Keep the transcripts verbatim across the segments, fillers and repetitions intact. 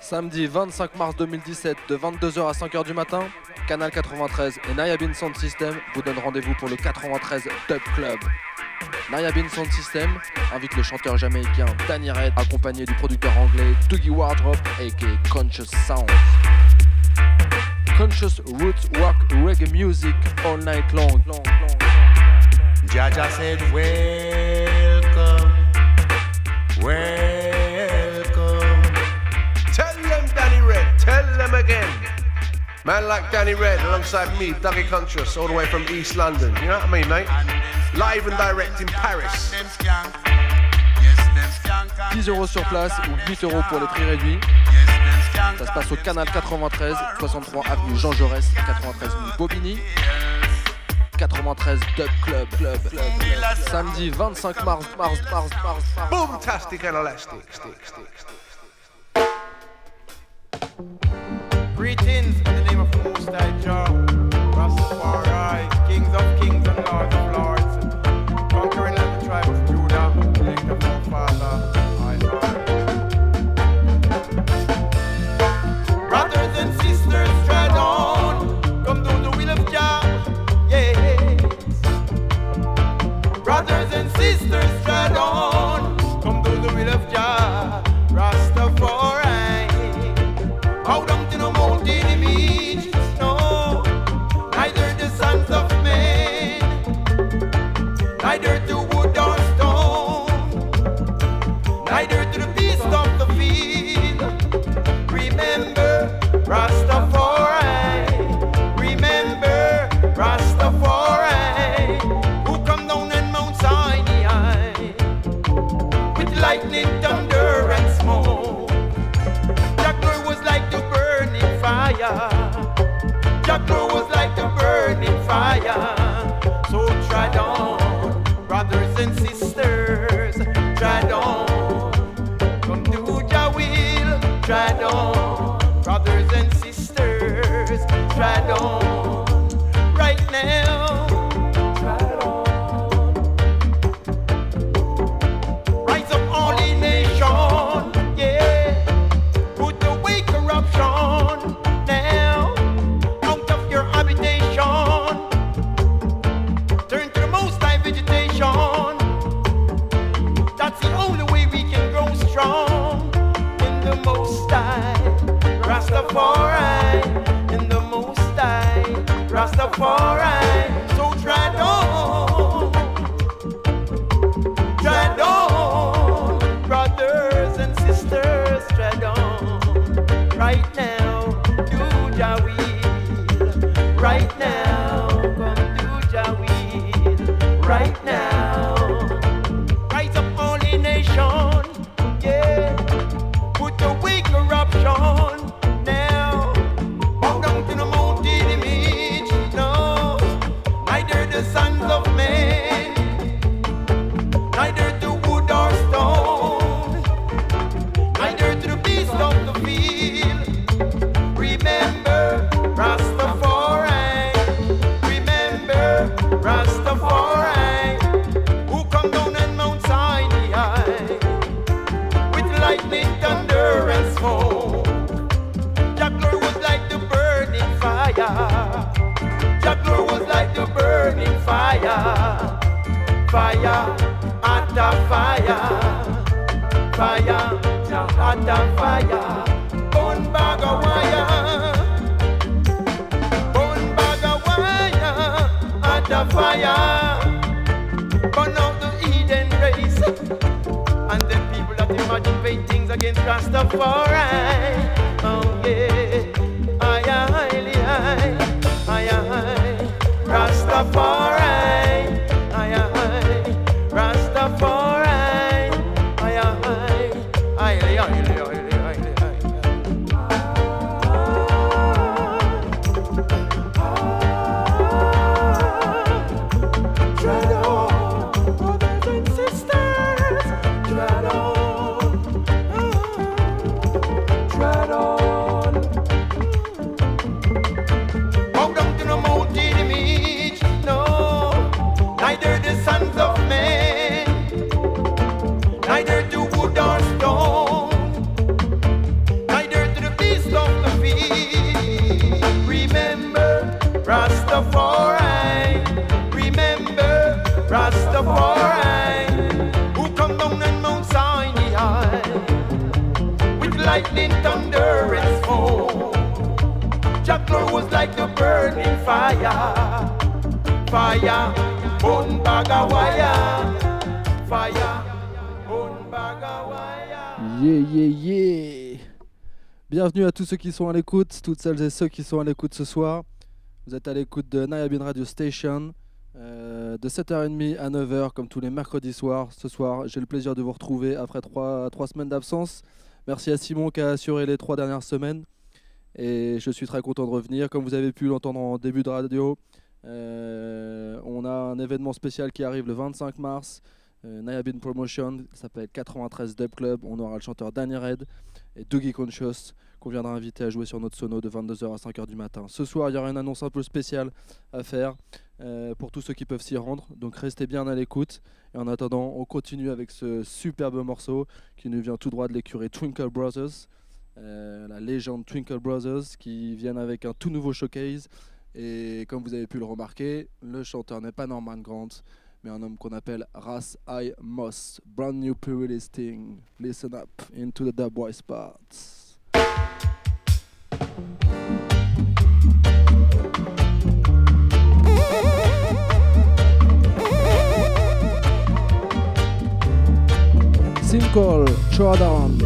Samedi vingt-cinq mars deux mille dix-sept de vingt-deux heures à cinq heures du matin, Canal quatre-vingt-treize et Nayabin Sound System vous donnent rendez-vous pour le quatre-vingt-treize Dub Club. Nayabin Sound System invite le chanteur jamaïcain Danny Red accompagné du producteur anglais Dougie Wardrop aka Conscious Sound. Conscious roots rock reggae music all night long. long, long. Jaja said welcome, welcome. Tell them Danny Red, tell them again. Man like Danny Red alongside me, Dougie Conscious, all the way from East London. You know what I mean, mate? Live and direct in Paris. dix euros sur place ou huit euros pour les prix réduits. Ça se passe au Canal quatre-vingt-treize, soixante-trois avenue Jean Jaurès, quatre-vingt-treize mille Bobigny. quatre-vingt-treize Dub Club, Club, Club, Club. Samedi vingt-cinq mars, mars, mars, mars, mars. Boomtastic and elastic, stick, stick, stick. Greetings in the name of the Most High Jah, Rastafari, kings of kings and lords of lords, conquering like the tribe of Judah, land of our father, I Lord. Brothers and sisters, tread on, come do the will of Jah, yes. Brothers and sisters, tread on, come do the will of Jah, Rastafari. How down to the mountain image, no, neither the sons of men, neither to wood or stone, neither to the beast of the field. Remember Rastafari, remember Rastafari, who come down in Mount Sinai with lightning, thunder and smoke. Fire. Jackal was like the burning fire. So tread on, brothers and sisters, tread on. Come do Jah will, tread on, brothers and sisters, tread on. Right now, tread on. Rise up, holy nation, yeah. Put away corruption. That's the only way we can grow strong in the Most High, Rastafari, in the Most High, Rastafari. So tread on, tread on, brothers and sisters, tread on. Right now, do Jah will. Right now, come do Jah will. Right now. Yeah, put away corruption now. Bow down to the mountain image, no. Neither the sons of men, neither to wood or stone, neither to the beast of the field. Remember Rastafari, remember Rastafari, who come down and Mount Sinai. Lightning, thunder, and smoke. Jackal was like the burning fire. Jackal was like the burning fire. Fire, after fire. Fire, after fire. Bone bag of wire. Bone bag of wire. After fire. Burn out the Eden race. And then people that imagine vain things against Rastafari. Oh yeah, aye aye aye, aye aye, Rastafari, aye aye, Rastafari, aye aye, aye aye aye aye. Tread lightning, thunder, and smoke. Jah glory was like the burning fire. Fire, burn bag of wire. Fire, burn bag of wire. Yeah, yeah, yeah. Bienvenue à tous ceux qui sont à l'écoute, toutes celles et ceux qui sont à l'écoute ce soir. Vous êtes à l'écoute de Nayabin Radio Station, euh, de sept heures trente à neuf heures, comme tous les mercredis soirs. Ce soir, j'ai le plaisir de vous retrouver après trois, trois semaines d'absence. Merci à Simon qui a assuré les trois dernières semaines. Et je suis très content de revenir. Comme vous avez pu l'entendre en début de radio, euh, on a un événement spécial qui arrive le vingt-cinq mars. Euh, Nayabin Promotion, ça s'appelle quatre-vingt-treize Dub Club. On aura le chanteur Danny Red et Dougie Conscious qu'on viendra inviter à jouer sur notre sono de vingt-deux heures à cinq heures du matin. Ce soir, il y aura une annonce un peu spéciale à faire euh, pour tous ceux qui peuvent s'y rendre. Donc restez bien à l'écoute. Et en attendant, on continue avec ce superbe morceau qui nous vient tout droit de l'écurie Twinkle Brothers, euh, la légende Twinkle Brothers, qui viennent avec un tout nouveau showcase. Et comme vous avez pu le remarquer, le chanteur n'est pas Norman Grant, mais un homme qu'on appelle Ras I. Moss. Brand new pre-release thing. Listen up into the dubwise parts. Simple Jordan.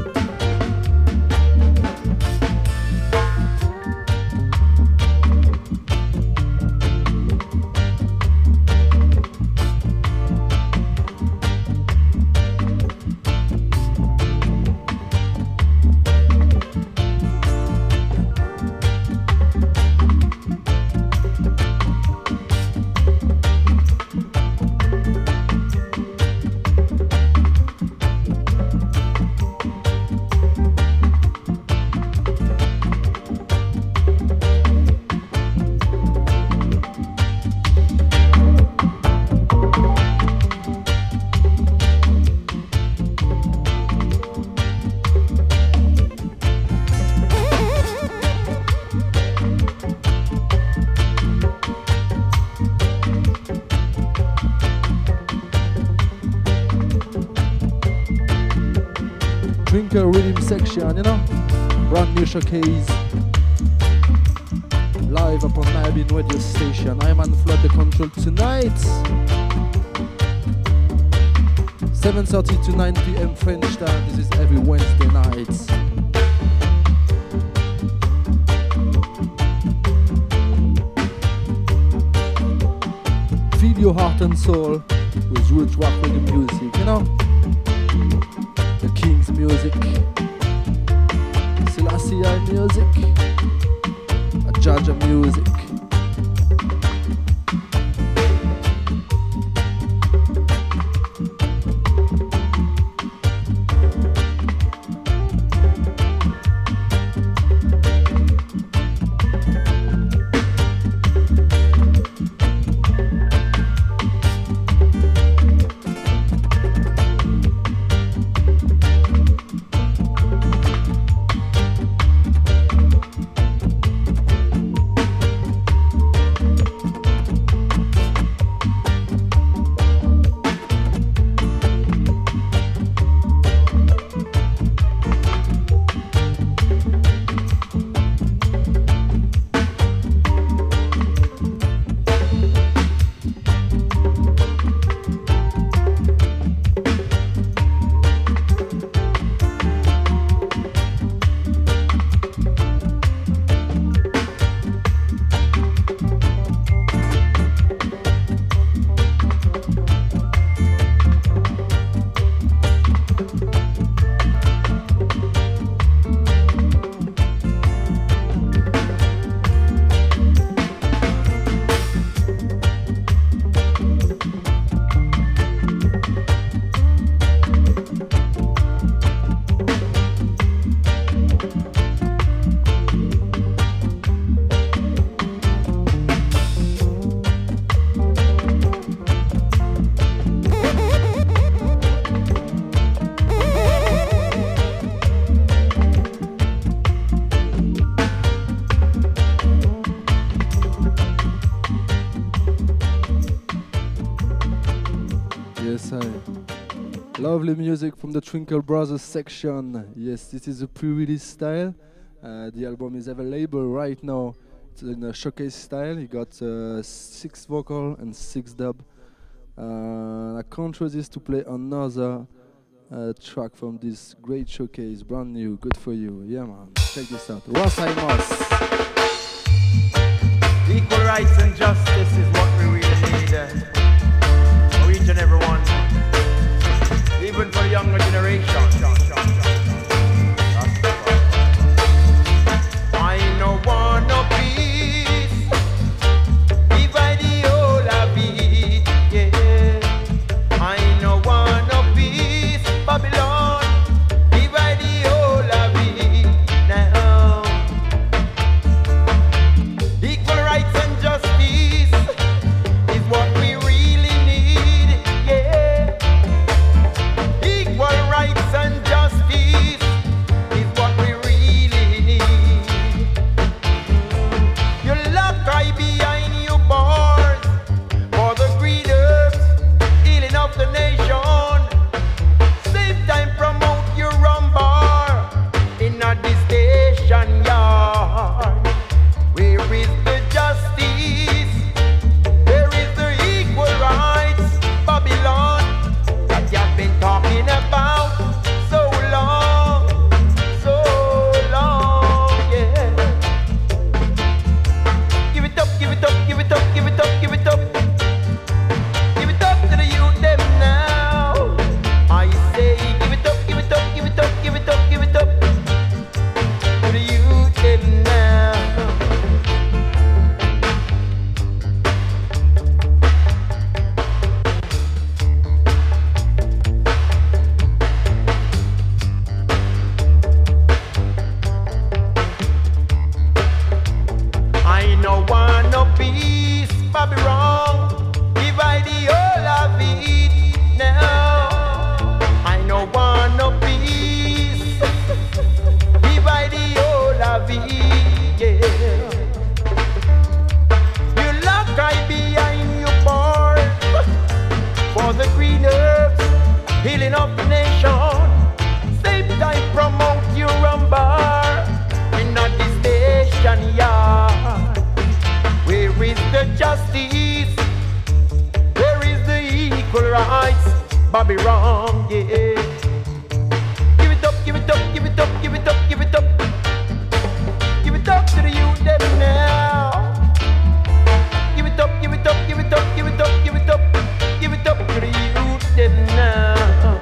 Twinkle Rhythm section, you know, brand new showcase, live upon Nayabin Radio Station. I'm on Flood the Control tonight, seven thirty to nine p.m. French time. This is every Wednesday night. Feel your heart and soul with roots rock reggae music, you know. The King's music, Selassie I music, a Jaja music. Lovely music from the Twinkle Brothers section. Yes, this is a pre-release style. Uh, the album is available right now. It's in a showcase style. You got uh, six vocal and six dub. Uh, I can't resist to play another uh, track from this great showcase. Brand new, good for you. Yeah, man. Check this out. Ross Imos. Equal rights and justice is what we really need. Uh, for each and every one. Even for the younger generation. I know one no peace, divide the whole of it, yeah. I know one no peace, Babylon, divide the whole of it now. Equal rights and justice is what we really need, yeah. Equal rights and justice is what we really need. You lock eye behind your bars for the greeders, healing of the nation. Same time promote your rum bar in a this station yard. Where is the justice? Where is the equal rights? Babylon that you've been talking about so long, so long, yeah. Give it up, give it up, give it up, give it up, give it up. Give it up to the youth them now. I say give it up, give it up, give it up, give it up, give it up to the youth them now. I know one no peace, Bobby wrong, divide the whole of it now. I know one no peace, divide the whole of it, yeah. You lock eye behind your bars for the green herbs, healing of the nation. Same time promote your rum bar in a this station yard. Where is the justice? Where is the equal rights? Bobby wrong, yeah. Give it up, give it up, give it up, give it up, give it up. Give it up to the youth them now. Give it up, give it up, give it up, give it up, give it up. Give it up to the youth them now.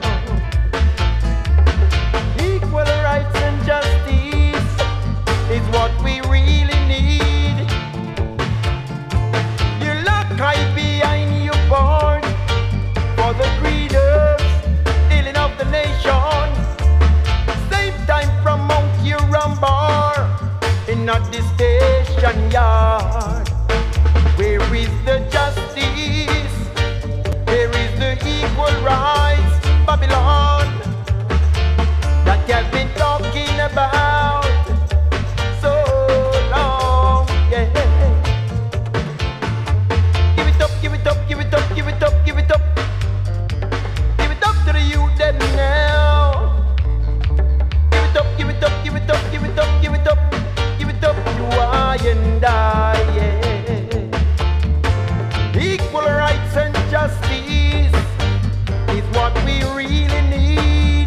Equal rights and justice is what we really need. You lock eye behind your board for the greeders, healing of the nation. Same time promote your rum bar in a this station yard. Where is the justice? Where is the equal rights? Babylon that you've been talking about so long, yeah. Give it up, give it up, give it up, give it up, give it up. Give it up to the youth them now. Give it up, give it up, give it up, give it up, give it up. Give it up to I and I, yeah. Equal rights and justice is what we really need.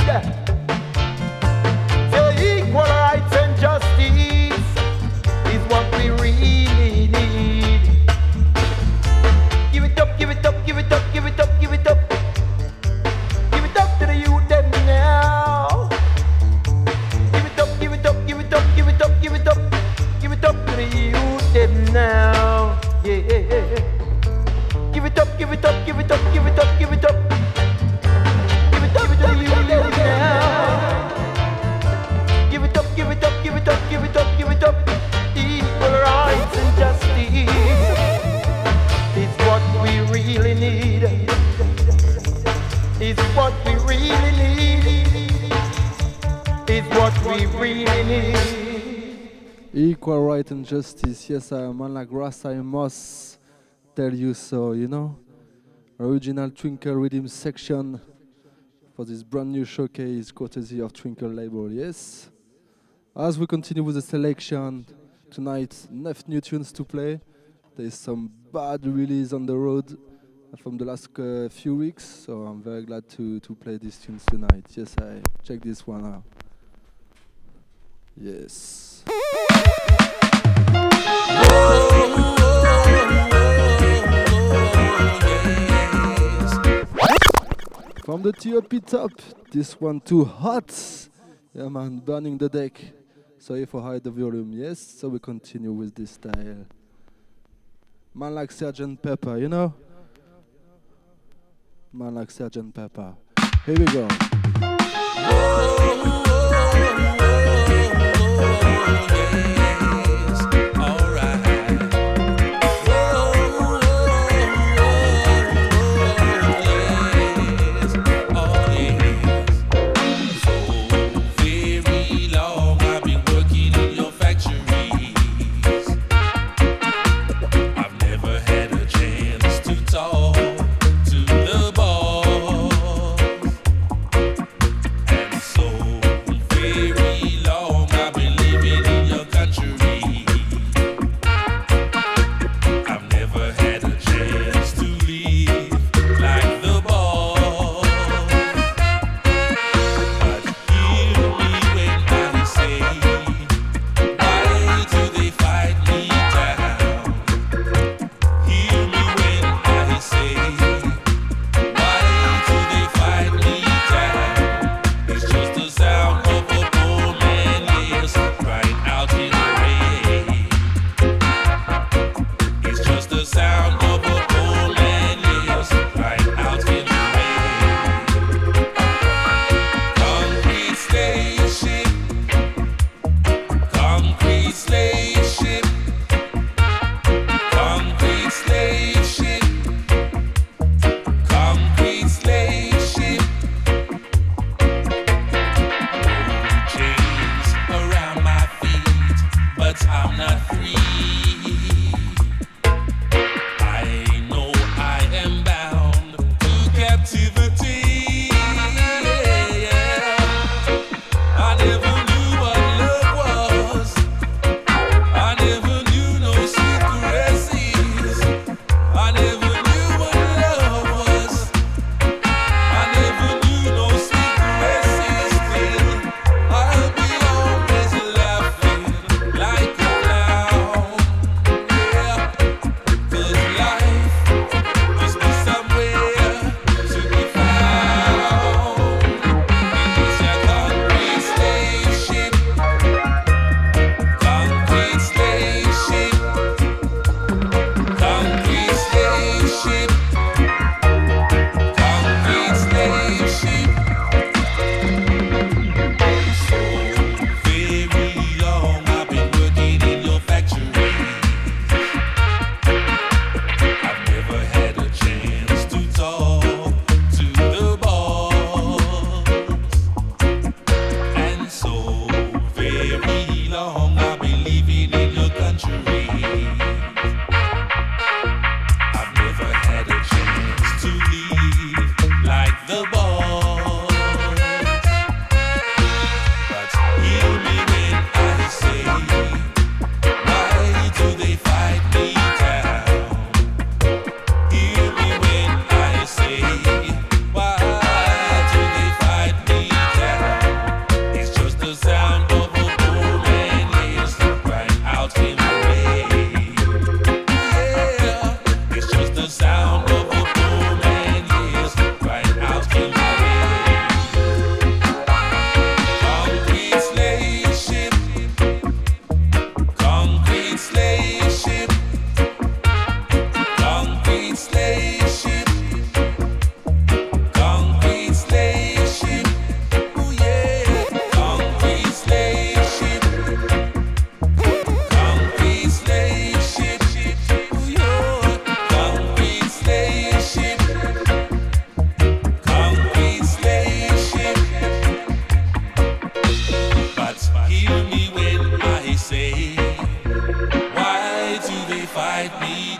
Say equal rights and justice is what we really need. Give it up, give it up, give it up, give it up, give it up. Give it up to the youth them now. Give it up, give it up, give it up, give it up, give it up. Give it up to the youth them now. Yeah. Give it up, give it up, give it up, give it up, give it up. Give it up to the youth them now. Give it up, give it up, give it up, give it up, give it up. Equal rights and justice is what we really need. Is what we really need. Is what we really need. Equal right and justice. Yes, a man like Ras Imos tell you so, you know. Original Twinkle Rhythm section for this brand new showcase courtesy of Twinkle label. Yes. As we continue with the selection tonight, nine new tunes to play. There's some bad release on the road from the last uh, few weeks, so I'm very glad to to play these tunes tonight. Yes, I check this one out. Yes. From the T O P top, this one too hot. Yeah man, burning the deck. Sorry for high the volume, yes. So we continue with this style. Man like Sergeant Pepper, you know? Man like Sergeant Pepper. Here we go.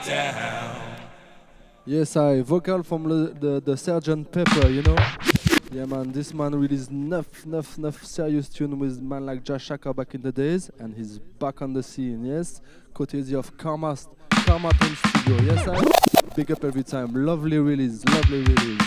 Yes, I vocal from the, the, the Sergeant Pepper, you know. Yeah, man, this man released enough, enough, enough serious tune with man like Jah Shaka back in the days, and he's back on the scene, yes? Courtesy of Karma, Karma Tone Studio, yes, I? Big up every time. Lovely release, lovely release.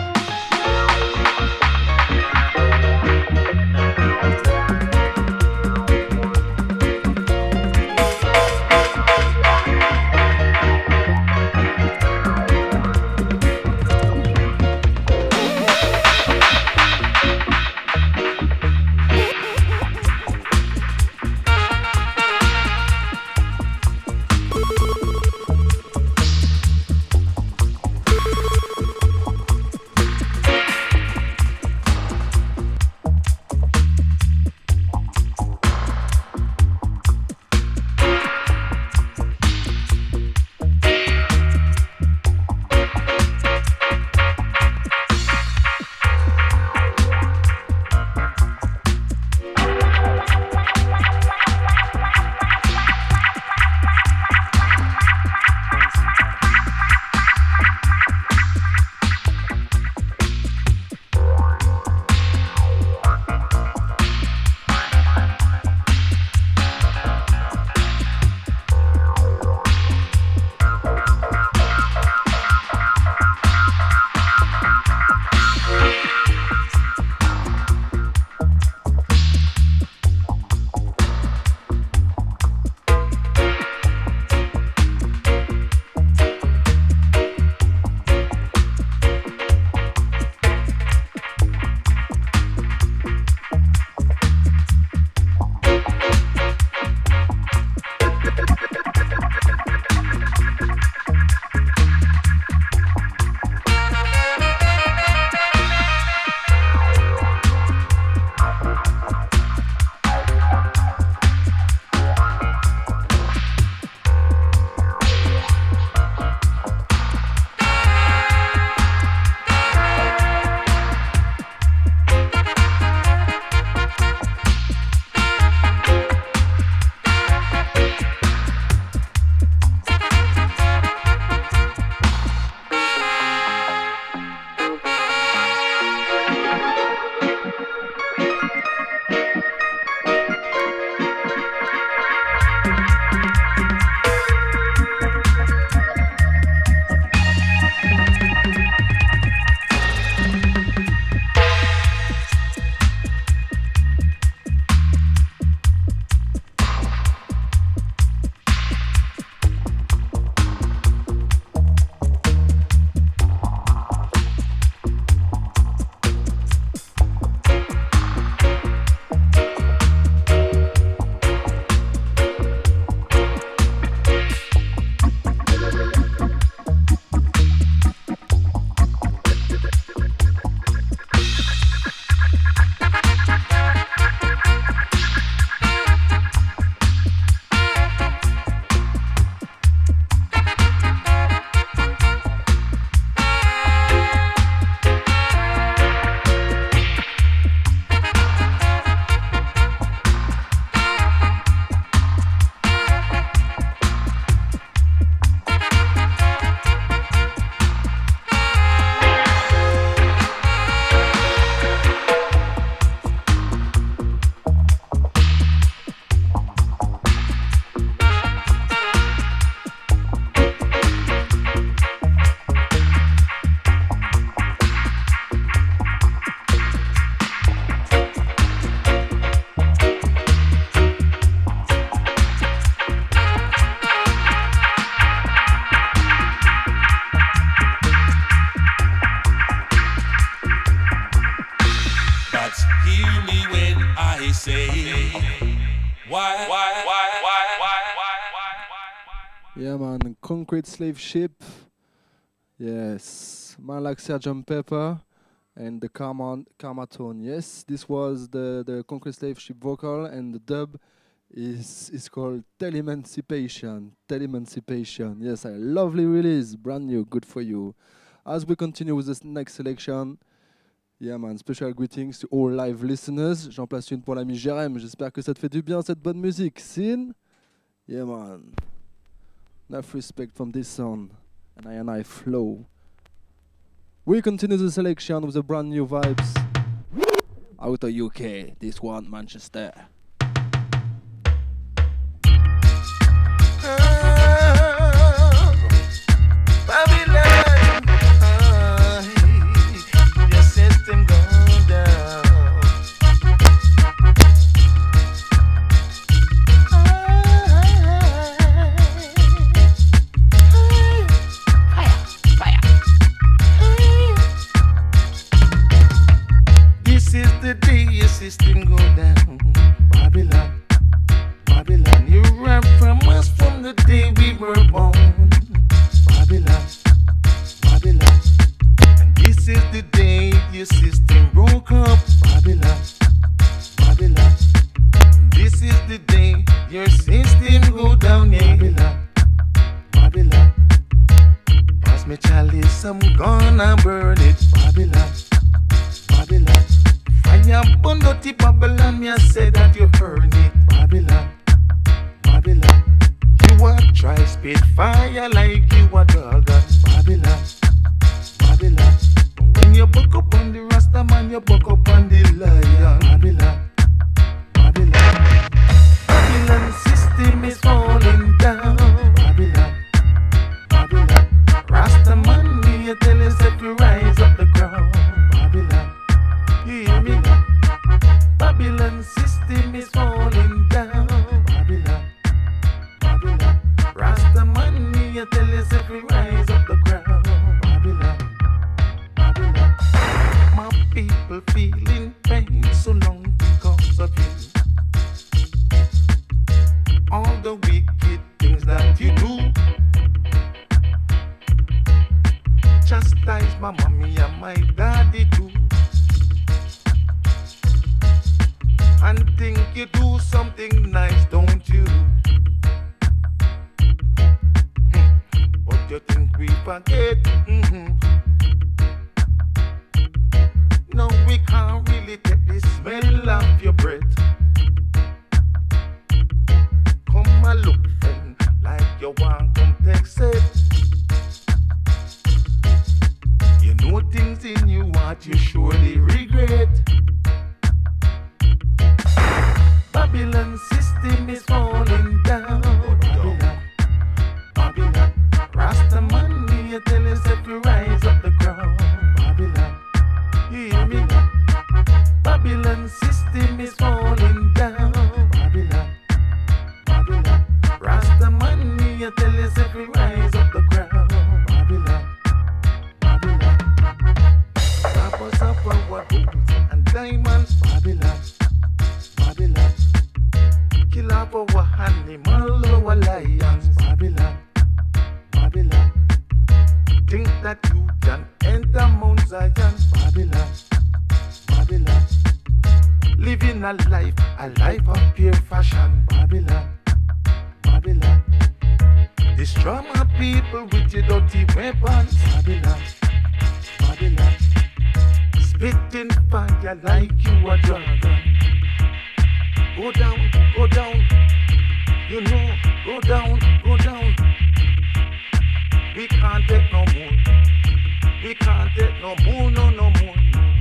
Yeah, man, Concrete Slave Ship. Yes, man like Sergeant Pepper and the Karma, Karma Tone. Yes, this was the, the Concrete Slave Ship vocal, and the dub is is called Telemancipation. Telemancipation. Yes, a lovely release, brand new, good for you. As we continue with this next selection, yeah man, special greetings to all live listeners. J'en place une pour l'ami Jérém. J'espère que ça te fait du bien cette bonne musique. Sin? Yeah man. Enough respect from this song. And I and I flow. We continue the selection with the brand new vibes out of U K. This one, Manchester. System go down, Babylon, Babylon. You ran from us from the day we were born, Babylon, Babylon. And this is the day your system broke up, Babylon, Babylon. This is the day your system go down, yeah. Babylon, Babylon. Pass me chalice, I'm gonna burn it, Babylon, Babylon. Fire burn dirty Babylon, me I say that you burn it, Babylon, Babylon. You a try spit fire like you a dragon, Babylon, Babylon. But when you buck up on the Rasta man, you buck up on the lion, Babylon, Babylon. Babylon system is falling down, Babylon, Babylon. Rasta man, me you tell us if you rise up the ground, Babylon. You hear me? Babylon system is falling down. Babylon, Babylon. Rasta man, me you tell us if we rise up the ground. Babylon, Babylon. My people feeling pain so long because of you. All the wicked things that you do. Chastise my mommy and my daddy too. And think you do something nice, don't you? Hmm. But you think we forget? Mm-hmm. No, we can't really take the smell of your breath. Come and look, friend, like you want come take it. You know things in you what you surely regret. Babylon system is falling down. Babylon, Babylon. Rasta man, me you tell us if you rise up the ground. Babylon, you hear me? Babylon system is falling down. Babylon, Babylon. Rasta man, me you tell us if you rise up the ground. Babylon, Babylon. Supper, supper, what boots and diamonds. Babylon, Babylon. Kill off our animal, our lions, Babylon, Babylon. Think that you can enter Mount Zion, Babylon, Babylon. Living a life, a life of pure fashion, Babylon, Babylon. Destroy my people with your dirty weapons, Babylon, Babylon. Spitting fire like you a dragon. Go down, go down, you know, go down, go down. We can't take no more. We can't take no more, no, no more.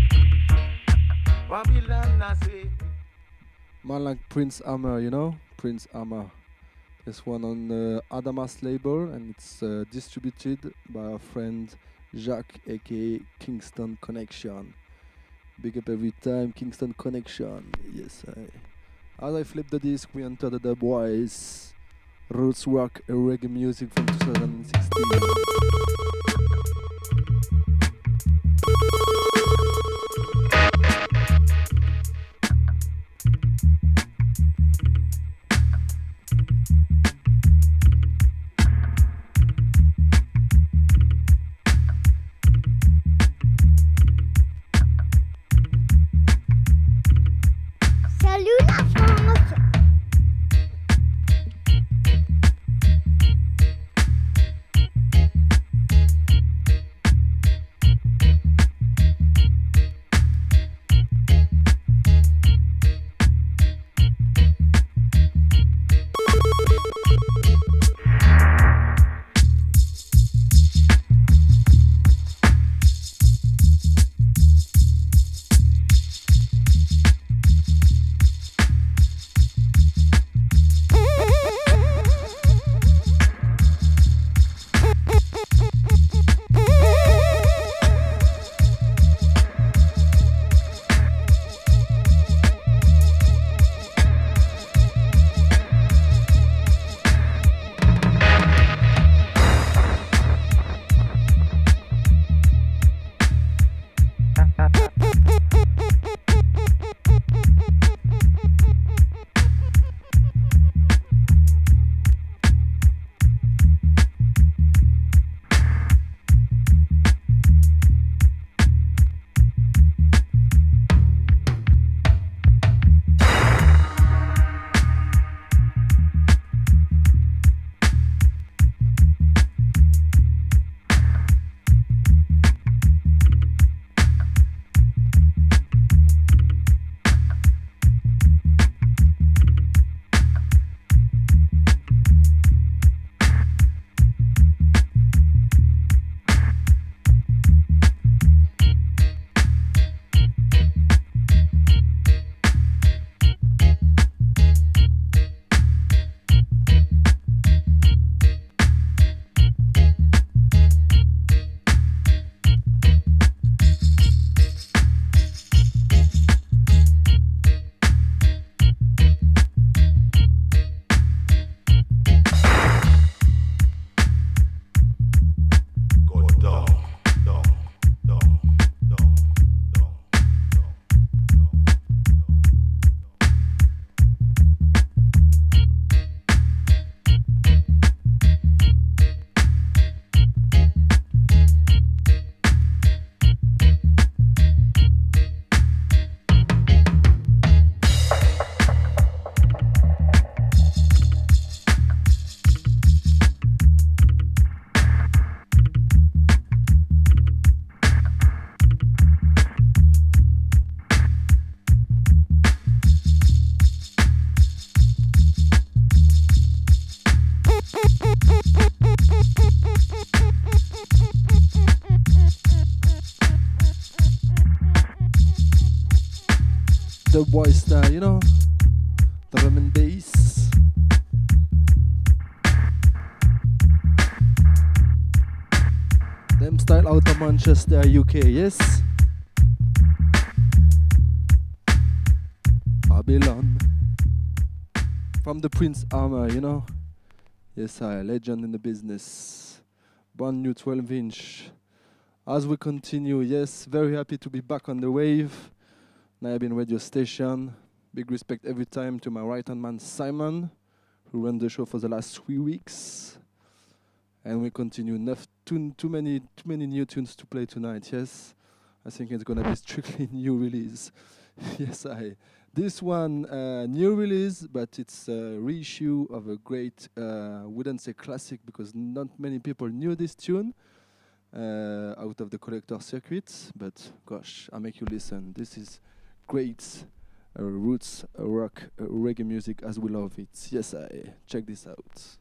Babylon, I say. Man like Prince Hammer, you know? Prince Hammer. This one on the Adamas label, and it's uh, distributed by our friend Jacques, aka Kingston Connection. Big up every time, Kingston Connection. Yes, I. As I flip the disc, we enter the Dubwise roots rock and reggae music from two thousand sixteen. Salut la France! dubwise style, you know, drum and bass. Them style out of Manchester, U K, yes. Babylon. From the Prince Armor, you know. Yes, I legend in the business. Brand new twelve inch. As we continue, yes, very happy to be back on the wave. Nayabin radio station. Big respect every time to my right-hand man Simon, who ran the show for the last three weeks. And we continue. Enough, too, too many, too many new tunes to play tonight. Yes, I think it's gonna be strictly new release. Yes, I. This one, uh, new release, but it's a reissue of a great, uh, wouldn't say classic because not many people knew this tune uh, out of the collector circuit. But gosh, I make you listen. This is great uh, roots uh, rock uh, reggae music as we love it. Yes, I check this out.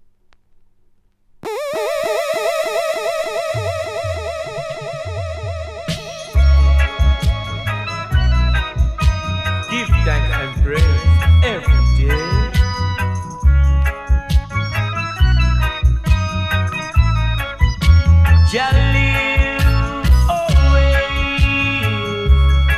Give thanks and praise every day. Jah live always.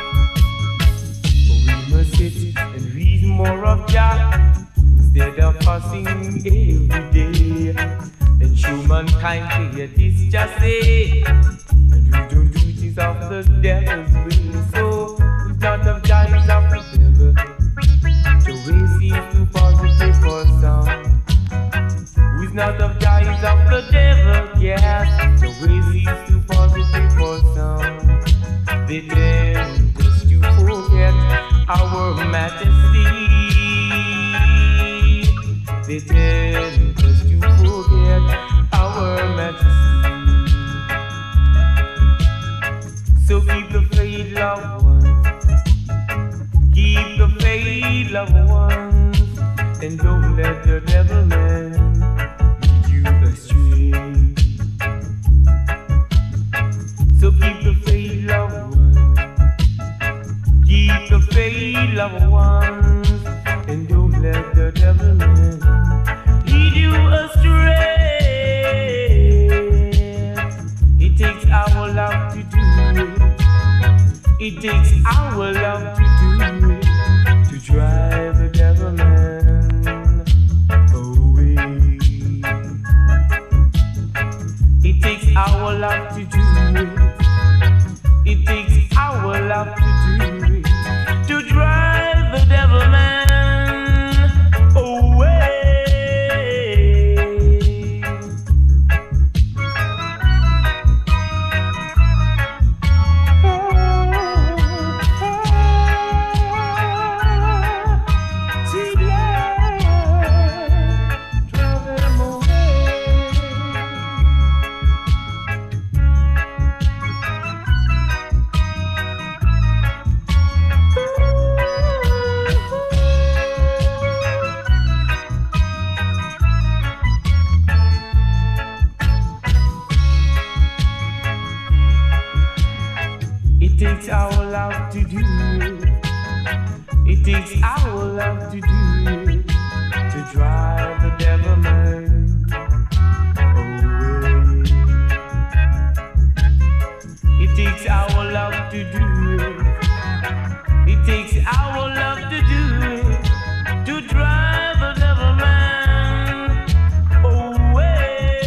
We must sit and read more of Jah instead of fussing every day. And show mankind clear this just say. And we don't do it is of the devil's will. So it's not of Jah, it's of the devil. The way seems too positive for some. Who's not of Jah, is of the devil, yes. The way seems too positive for some. They tend just to forget our majesty. They tend just to forget our majesty. So keep the faith, loved ones. Keep the faith, loved ones. And don't let the devil man lead you astray. So keep the faith, loved ones. Keep the faith, loved ones. And don't let the devil man lead you astray. It takes our love to do it. It takes our love to do it, to drive the devil man away. It takes our love to do it. It takes our love to do it, to drive the devil man away. It takes our love to do it. It takes our love to do it, to drive the devil man away. It takes our love to do it. It takes our love to do it, to drive the devil man away.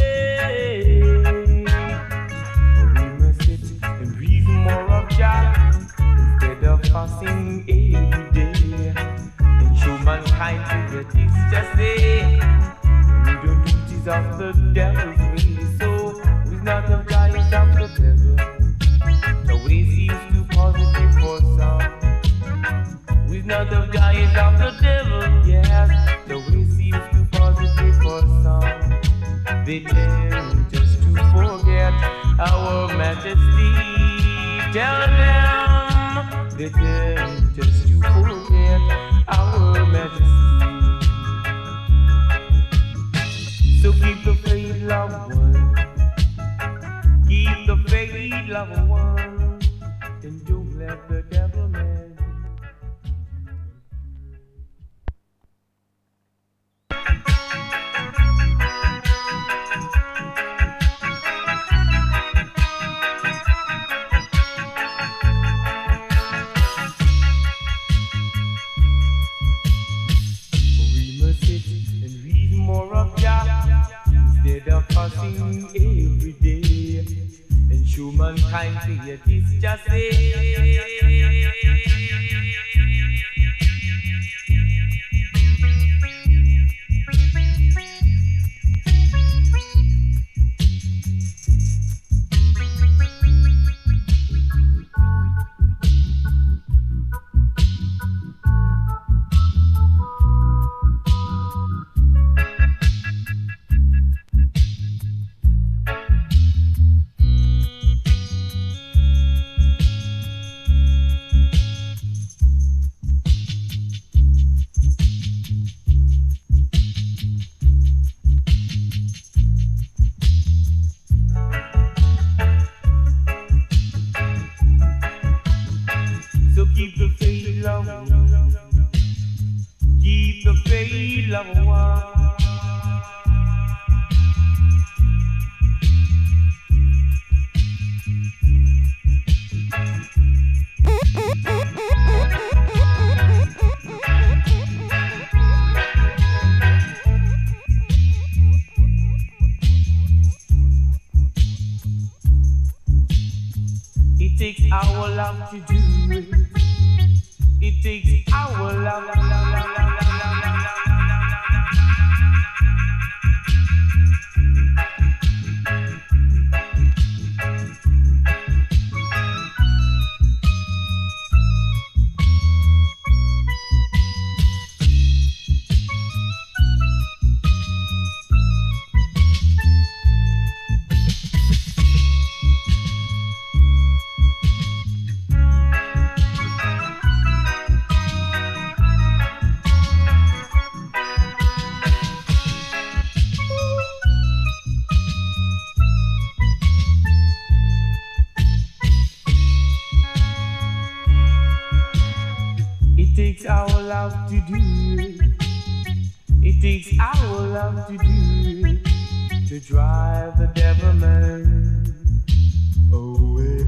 We must sit and read more of Jah instead of fasting every day. And show mankind to get this just say. We don't do this of the devil's way. So it's not of Jah, it's of the devil. The way seems too positive for some. It's not of Jah, it's of the devil, yes. The way seems too positive for some. They tend just to forget our majesty. Tell them they tend just to forget our majesty. So keep the faith, loved one. Keep the faith, loved one. And don't let the devil man kind to hear this just say. It takes our love to do it. It takes our love. It takes our love to do it. It takes our love to do it, to drive the devil man away.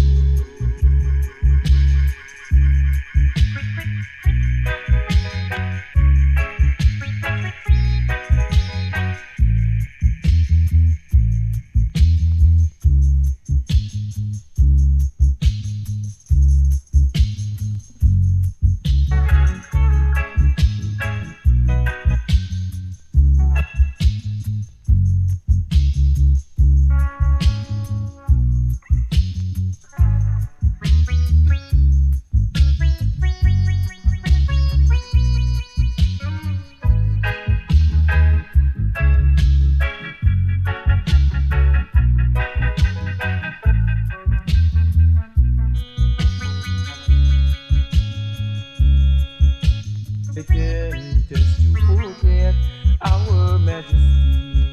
They tend just to forget our majesty.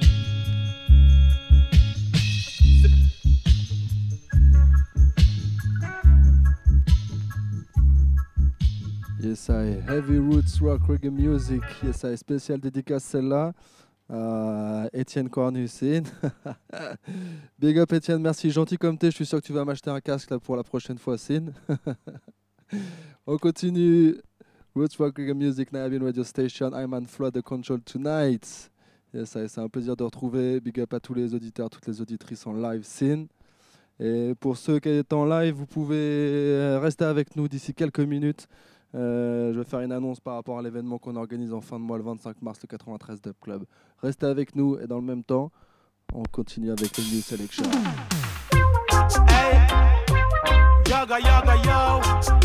Yes, I heavy roots rock reggae music. Yes, I spécial dédicace celle-là à Étienne Cornucine. Big up Étienne, merci, gentil comme t'es. Je suis sûr que tu vas m'acheter un casque là pour la prochaine fois, Sin. On continue. Roots rock reggae music, Nayabin Radio Station. I'm on Flood the Control tonight. Yes, c'est un plaisir de retrouver. Big up à tous les auditeurs, toutes les auditrices en live, Sin. Et pour ceux qui sont en live, vous pouvez rester avec nous d'ici quelques minutes. Euh, je vais faire une annonce par rapport à l'événement qu'on organise en fin de mois le vingt-cinq mars, le quatre-vingt-treize Dub Club. Restez avec nous et dans le même temps, on continue avec le New Selection. Hey, yaga yaga yo,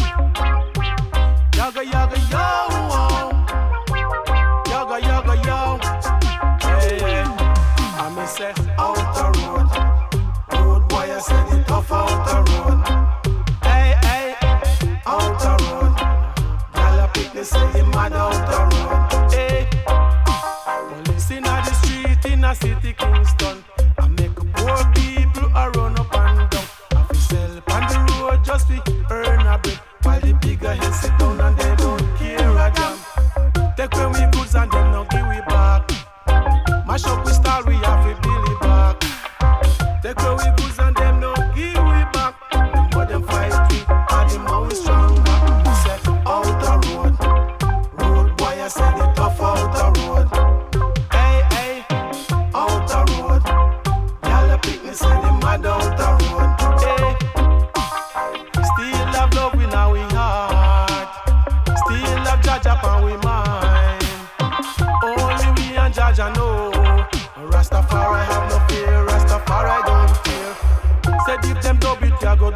yaga yaga yo, yaga yaga yo. Hey, I'm a set out the road, road boy I said it off out the road. Hey hey, out the road. They say you mad out the road. Hey, police in the street in a city Kingston. I make poor people a run up and down. I fi sell on the road just to earn a bit.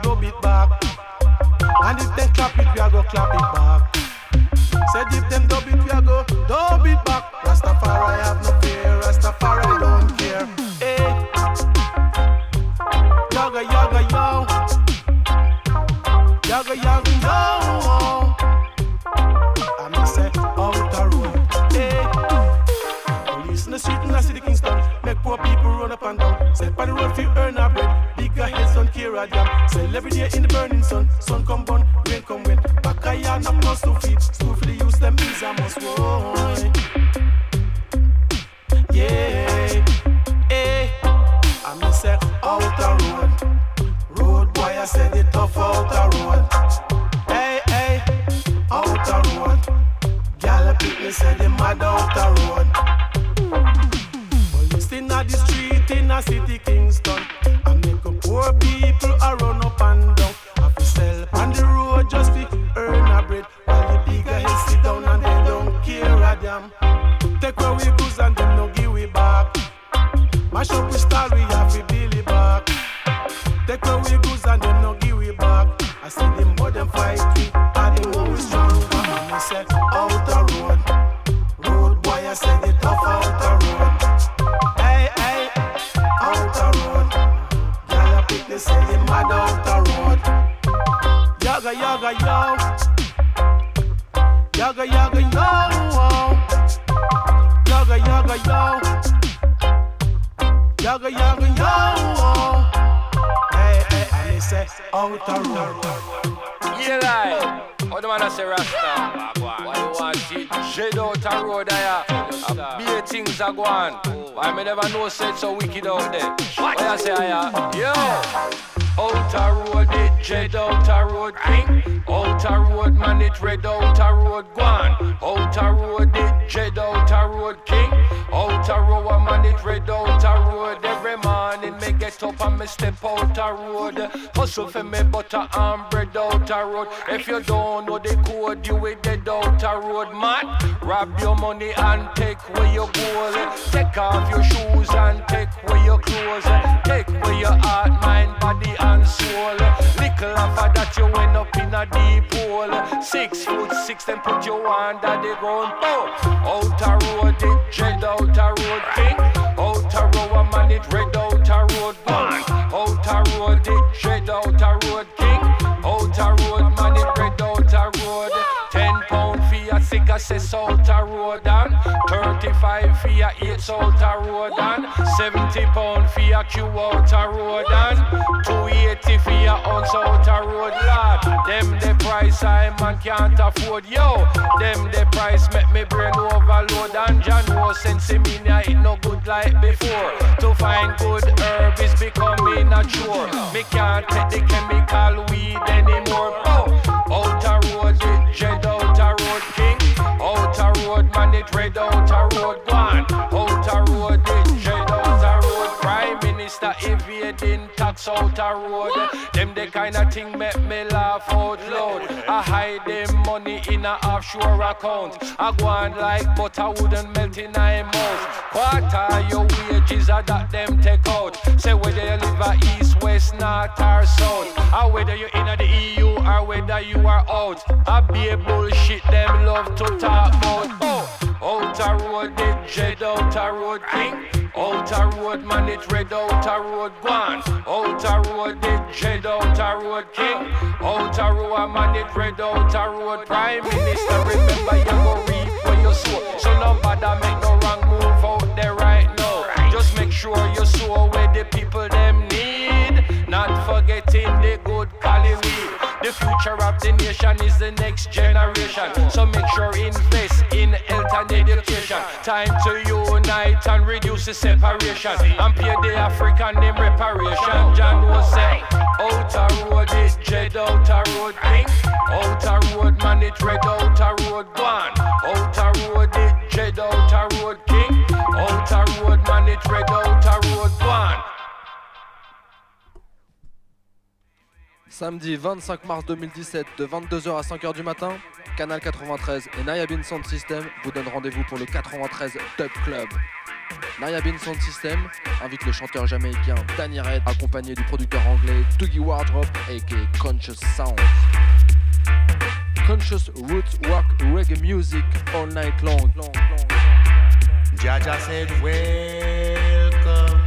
dub it back. And if them clap it, we a go clap it back. Said if them dub it, we a go dub it back. Rastafari have no fear, Rastafari don't care. Hey, yaga yaga yo, yaga yaga yo. I me say outer road. Hey, police in the street in the city Kingston make poor people run up and down. Say on the road fi earn a bread. Bigger heads don't care a damn. Sell every day in the burning sun. Sun come burn, rain come wet. Back a yard no plus to feed. School for the use them is a must boy. Yeah, hey. I me say outer road. Road boy I said it tough outer road. Hey hey, outer road. Gyal pick me say the mad outer road. Police in the street in a city Kingston. I make up poor people a run up and down. Have to sell on the road just to earn a bread. While the bigger heads sit down and they don't care a damn. Take away we goods and them no give we back. Mash up we style we have to build it back. Take away we goods and them no give we back. I see them more them fight we and them more we stronger. And I said outer road. Road boy I said it tough outer road. Hey hey, outer road. Gyal pick me say the mad outer road. Yaga yaga yo, yaga yaga yo, yaga yaga yo, yaga yaga yo. Hey hey, I say outer road. Yeah, like, how the man a say Rasta? Why you want it? Shed out a road there. A beer things are going. Why me never know say it's so wicked out there? What you say, yeah? Yo! Outer road it shed out a road king. Outer road man it red out a road gone. Outer road it shed out a road king. Outer road man it red out a road. Every morning me get up and me step out a road. Hustle for me butter and bread out a road. If you don't know the code, you will dead out a road, man. Rob your money and take away your gold. Take off your shoes and take away your clothes. Take away your heart, mind, body and soul. Little after that you end up in a deep hole. Six foot six, then put you under the ground. Oh, outer road it dread outer road king. Outer road man it red outer road one. Outer road it dread outer road king. Outer road man it red outer road. Ten pound for a sick assess outer road and thirty-five for a eight outer road and seventy pound for a Q outer road and two eighty for a ounce outer road. Lord, them the price I man can't afford. Yo, them the price make me brain overload. And John was sensing me now it no good like before. To find good herb is becoming a chore. Me can't take the chemical weed anymore. Oh, outer road it dread outer road king. Outer road man it red outer road gone. Outer road it dread outer road. Prime Minister evading tax outer road. Them the kind of thing make me laugh out loud. I hide them money in a offshore account. I go on like butter wouldn't melt in my mouth. Quarter your wages are that them take out. Say whether you live a east, west, north or south, or whether you're in the E U or whether you are out. I be a bullshit them love to talk about. Oh, outer road it dread outer road king. Outer road man it red outer road gone. Outer road it dread outer road king. Outer road man it red outer road. Prime Minister remember you go reap where you sow. So nobody make no wrong move out there right now. Just make sure you sow where the people them need. Not forgetting the good cali weed. The future of the nation is the next generation. So make sure invest in health and education. Time to unite and reduce the separation. And pay the African name reparation. John was say, outer road it dread outer road king. Outer road man it red outer road gone. Outer road it dread outer road king. Outer road man it red outer road gone. Samedi vingt-cinq mars deux mille dix-sept de vingt-deux heures à cinq heures du matin, Canal quatre-vingt-treize et Nayabin Sound System vous donnent rendez-vous pour le quatre-vingt-treize Dub Club. Nayabin Sound System invite le chanteur jamaïcain Danny Red, accompagné du producteur anglais Dougie Wardrop, aka Conscious Sound. Conscious roots rock reggae music all night long. long, long. Jaja said, welcome,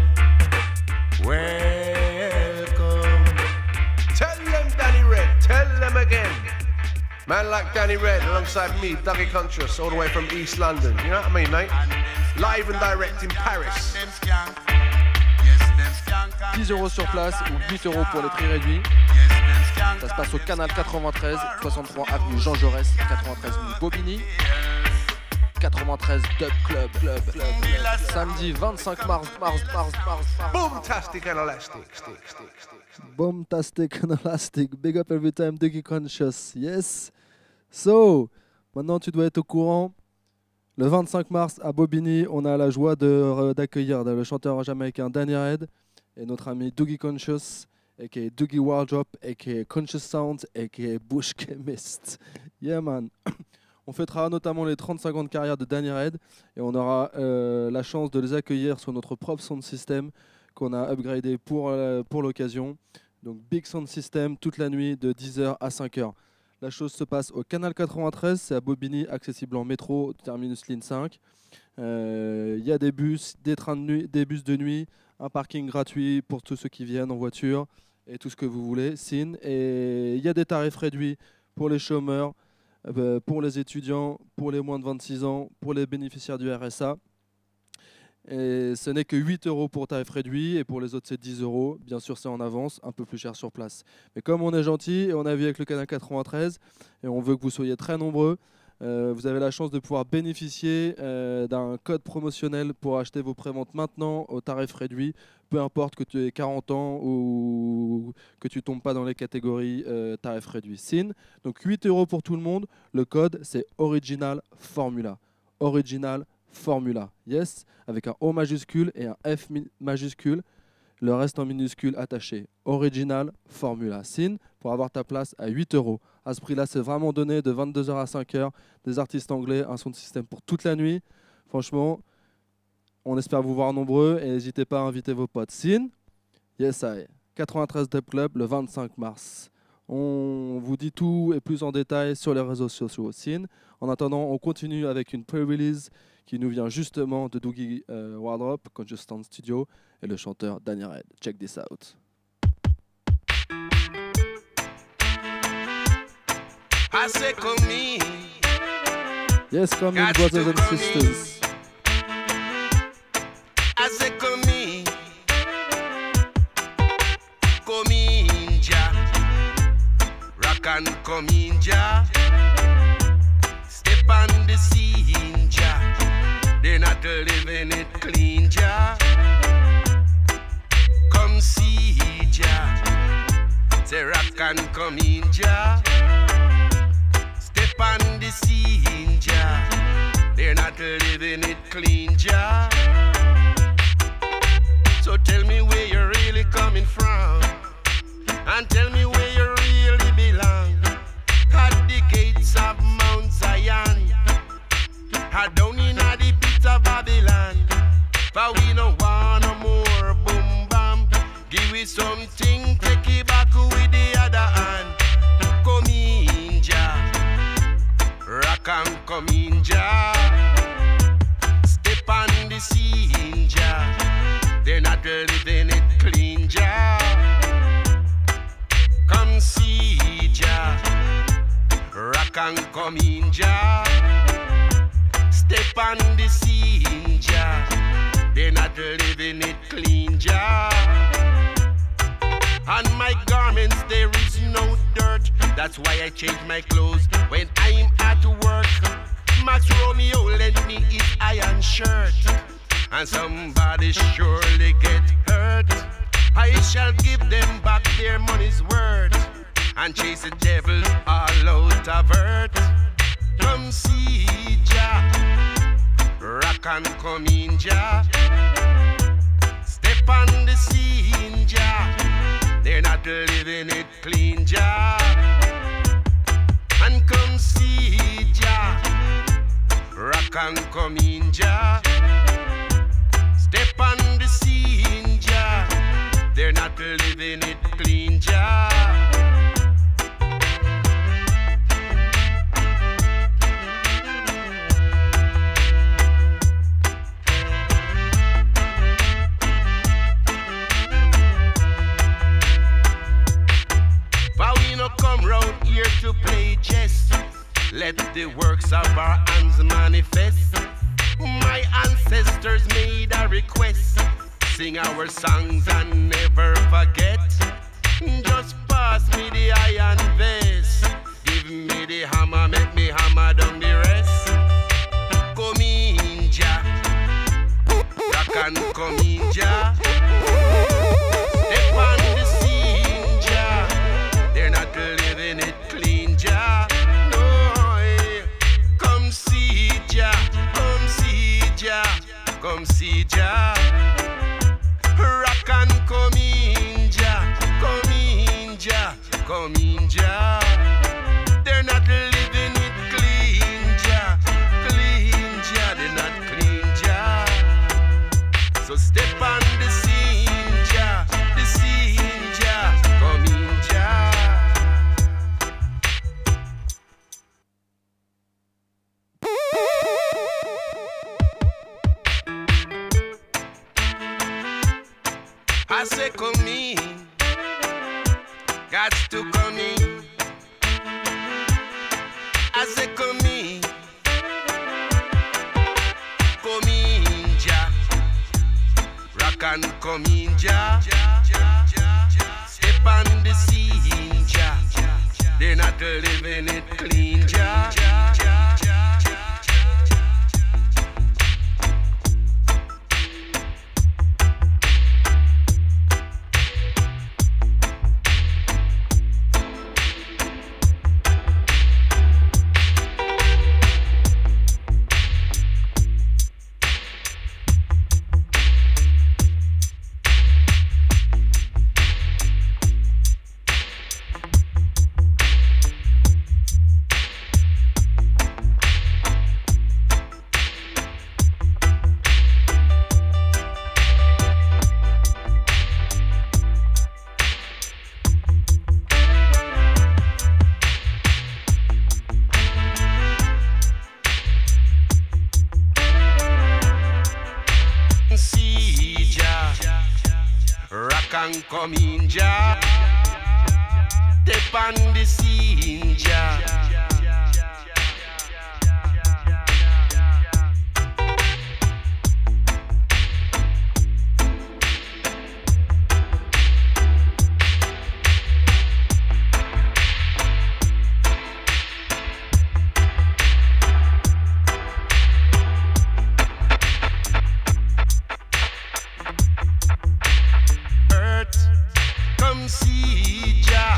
welcome. Tell them Danny Red, tell them again. Man like Danny Red alongside me, Dougie Conscious, all the way from East London. You know what I mean, mate? Live and direct in Paris. dix euros sur place ou huit euros pour les prix réduits. Ça se passe au Canal quatre-vingt-treize, soixante-trois avenue Jean Jaurès, quatre-vingt-treize rue Bobigny. quatre-vingt-treize Dub Club, Club, Club, Club. Samedi vingt-cinq mars, mars, mars, mars, mars. Boomtastic and elastic, stick, stick, stick. Boomtastic and elastic. Big up every time, Dougie Conscious. Yes. So, maintenant tu dois être au courant. Le vingt-cinq mars à Bobigny, on a la joie de, d'accueillir le chanteur jamaïcain Danny Red et notre ami Dougie Conscious, aka Dougie Wardrop, aka Conscious Sound, aka Bush Chemist. Yeah man. On fêtera notamment les trente-cinq ans de carrière de Danny Red et on aura euh, la chance de les accueillir sur notre propre sound system qu'on a upgradé pour, euh, pour l'occasion. Donc Big Sound System toute la nuit de dix heures à cinq heures. La chose se passe au Canal quatre-vingt-treize, c'est à Bobigny, accessible en métro, terminus ligne cinq. Il euh, y a des bus, des trains de nuit, des bus de nuit, un parking gratuit pour tous ceux qui viennent en voiture et tout ce que vous voulez, signe. Et il y a des tarifs réduits pour les chômeurs, euh, pour les étudiants, pour les moins de vingt-six ans, pour les bénéficiaires du R S A. Et ce n'est que huit euros pour tarif réduit et pour les autres c'est dix euros. Bien sûr c'est en avance, un peu plus cher sur place. Mais comme on est gentil et on a vu avec le Canal quatre-vingt-treize et on veut que vous soyez très nombreux, euh, vous avez la chance de pouvoir bénéficier euh, d'un code promotionnel pour acheter vos préventes maintenant au tarif réduit. Peu importe que tu aies quarante ans ou que tu ne tombes pas dans les catégories euh, tarif réduit. S I N. Donc huit euros pour tout le monde. Le code c'est Original Formula. Original Formula, yes, avec un O majuscule et un F majuscule, le reste en minuscule attaché. Original Formula, S I N, pour avoir ta place à huit euros. À ce prix-là, c'est vraiment donné de vingt-deux heures à cinq heures, des artistes anglais, un sound system pour toute la nuit. Franchement, on espère vous voir nombreux et n'hésitez pas à inviter vos potes. S I N, yes, I. quatre-vingt-treize Dub Club, le vingt-cinq mars. On vous dit tout et plus en détail sur les réseaux sociaux. S I N. En attendant, on continue avec une pre-release qui nous vient justement de Dougie euh, Wardrop, Conscious Sound Studio, et le chanteur Danny Red. Check this out. I say come in. Yes, come in, brothers and sisters. I say come in. Come in, ja. Rock and come in, ja. Step on the scene, ja. They're not living it clean, ja. Come see, ja. Say rock and come in, ja. Step on the scene, ja. They're not living it clean, ja. So tell me where you're really coming from, and tell me where you really belong. At the gates of Mount Zion, or down in the pit of Babylon. But we don't want no more boom bam. Give it something, take it back with the other hand. Come in, ja. Rock and come in, ja. Step on the scene, ja. They're not living it clean, ja. Come see, ja. Rock and come in, ja. Step on the scene, ja. They're not living it clean, ja. On my garments there is no dirt. That's why I change my clothes when I'm at work. Max Romeo lent me his iron shirt, and somebody surely get hurt. I shall give them back their money's worth, and chase the devil all out of earth. Come see, ja. Rock and come in, ja. Step on the scene, ja. They're not living it clean, ja. And come see, ja. Rock and come in, ja. not living it clean, Jah. But we no come round here to play chess. Let the works of our hands manifest. My ancestors made a request. Sing our songs and never forget. Just pass me the iron vest. Give me the hammer, make me hammer down the rest. Come in, Jah. Rock and come in, Jah. Step on the scene, Jah. They're not living it clean, Jah. No, eh. Come see, Jah. Come see, Jah. Come see, Jah. Rock and come in, Jah. Come in, Jah. Come in, Jah. They're not living it clean, Jah. Clean, Jah. They're not clean, Jah. So step on the scene, Jah. The scene, Jah. Come in, Jah. I say come in, got to come in. I say come in, come in, Jah. Rock and come in, Jah. Step on the scene, Jah. They're not living it clean, Jah. Come in, Jah. Step on the scene, Jah. Come see Jah.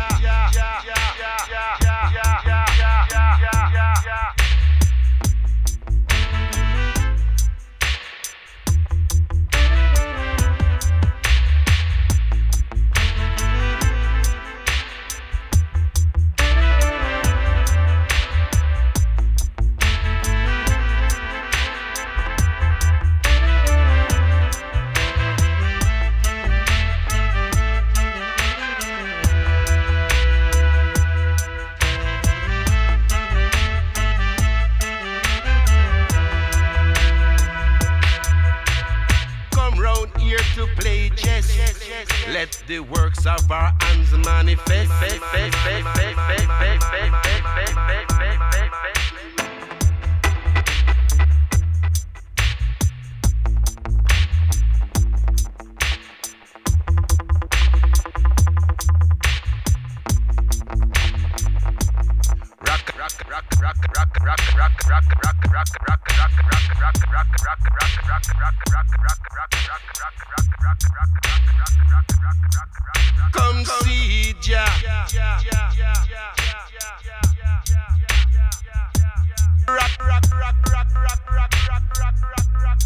Let the works of our hands manifest. Come see Jah. Rock, rock, rock, rock, rock, rock, rock, rock, rock, rock,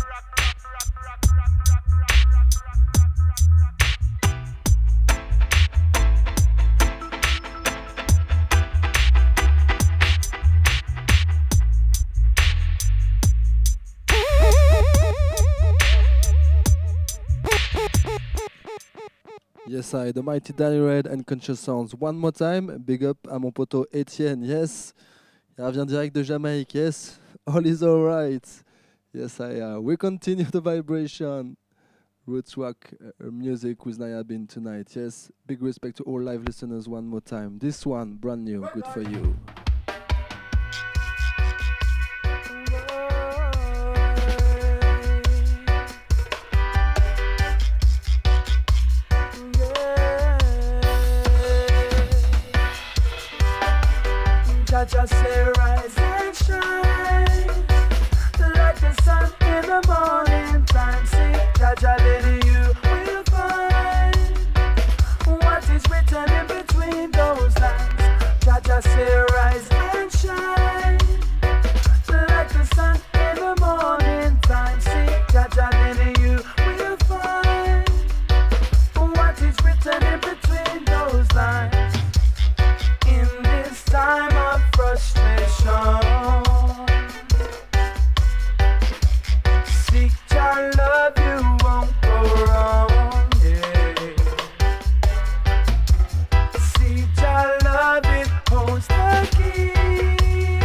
Yes, I, the mighty Danny Red and Conscious Sounds. One more time, big up à mon poteau Etienne, yes. Il revient direct de Jamaïque, yes. All is alright. Yes, I, uh, we continue the vibration. Roots rock uh, music with Nayabin tonight, yes. Big respect to all live listeners one more time. This one, brand new, good for you. Just say rise and shine like the sun in the morning time. See, Jaja, lady, you will find what is written in between those lines. Jaja, say rise and shine like the sun in the morning time. See, Jaja, lady, you will find what is written in between those lines. In this time of frustration, seek your love, you won't go wrong, yeah. Seek your love, it holds the key.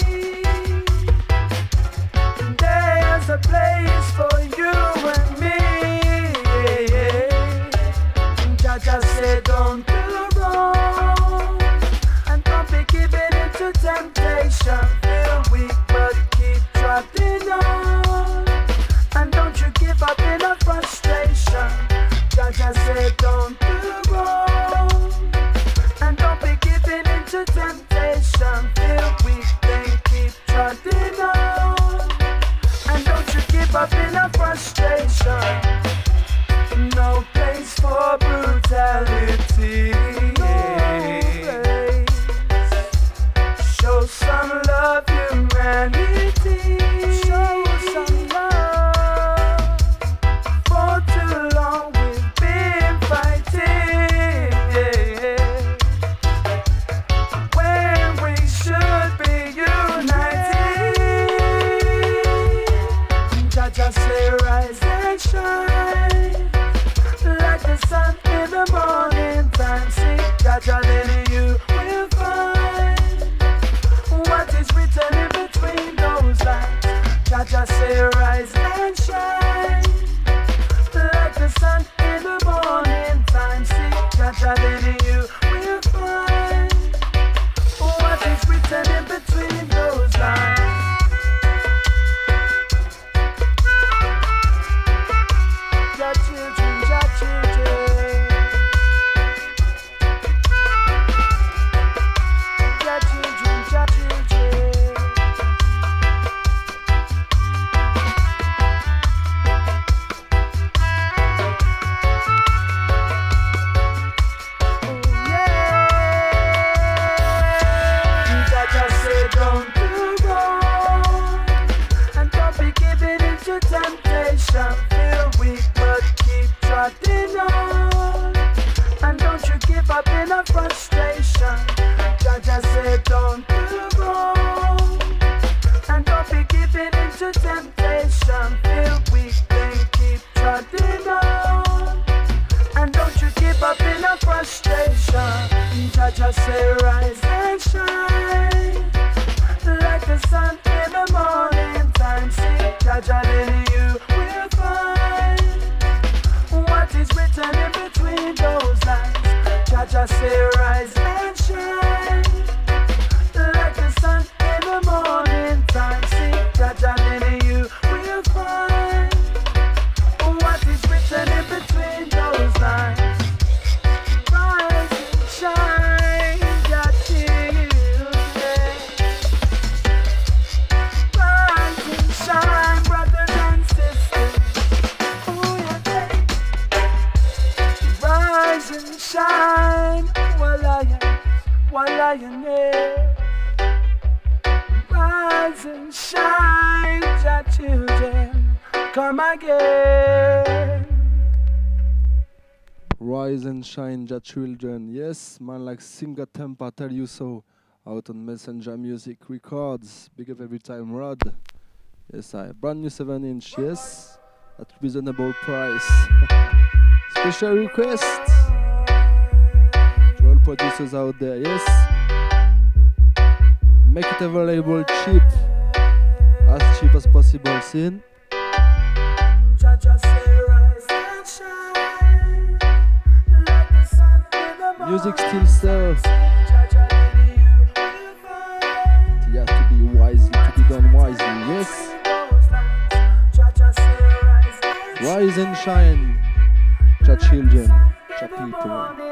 There's a place for you and me, yeah, yeah. Jaja said don't do wrong, giving into temptation, feel weak but keep trotting on, and don't you give up in a frustration. Jaja said don't do wrong, and don't be giving into temptation, feel weak then keep trotting on, and don't you give up in a frustration. No place for brutality. Show some love, humanity. Show some love. For too long we've been fighting, yeah. When we should be united. Jaja say rise and shine like the sun in the morning time. See, Jaja, then you will find what is written in between those lines. Jaja say rise and shine like the sun in the morning time. See, Jaja, then you will find what is written in between those lines. Your children, your children, your children, your children. Oh yeah. Jaja say don't do wrong, and don't be giving into temptation. Feel weak but keep trotting on, and don't you give up in a frustration. Jaja said don't do wrong, and don't be giving into temptation. Feel weak then keep trotting on, and don't you give up in a frustration. Jaja say rise and shine like the sun in the morning time. See, Jaja, then you will find what is written in between those lines. Jaja say rise and shine like the sun in the morning time. See, Jaja, then you will find what is written in between those lines. Rise and shine, your children. Rise and shine, brothers and sisters. Oh yeah. Rise and shine, while I am, while I am there. Rise and shine, your children, come again. Rise and shine, your children. Yes, man like Singer Tempa tell you so. Out on Messenger Music Records. Big up every time, Rod. Yes, I. Brand new seven inch, yes. At reasonable price. Special request. producers out there, yes? Make it available cheap, as cheap as possible, see? Music still sells. It has to be wisely, to be done wisely, yes? Rise and shine, cha children, cha people.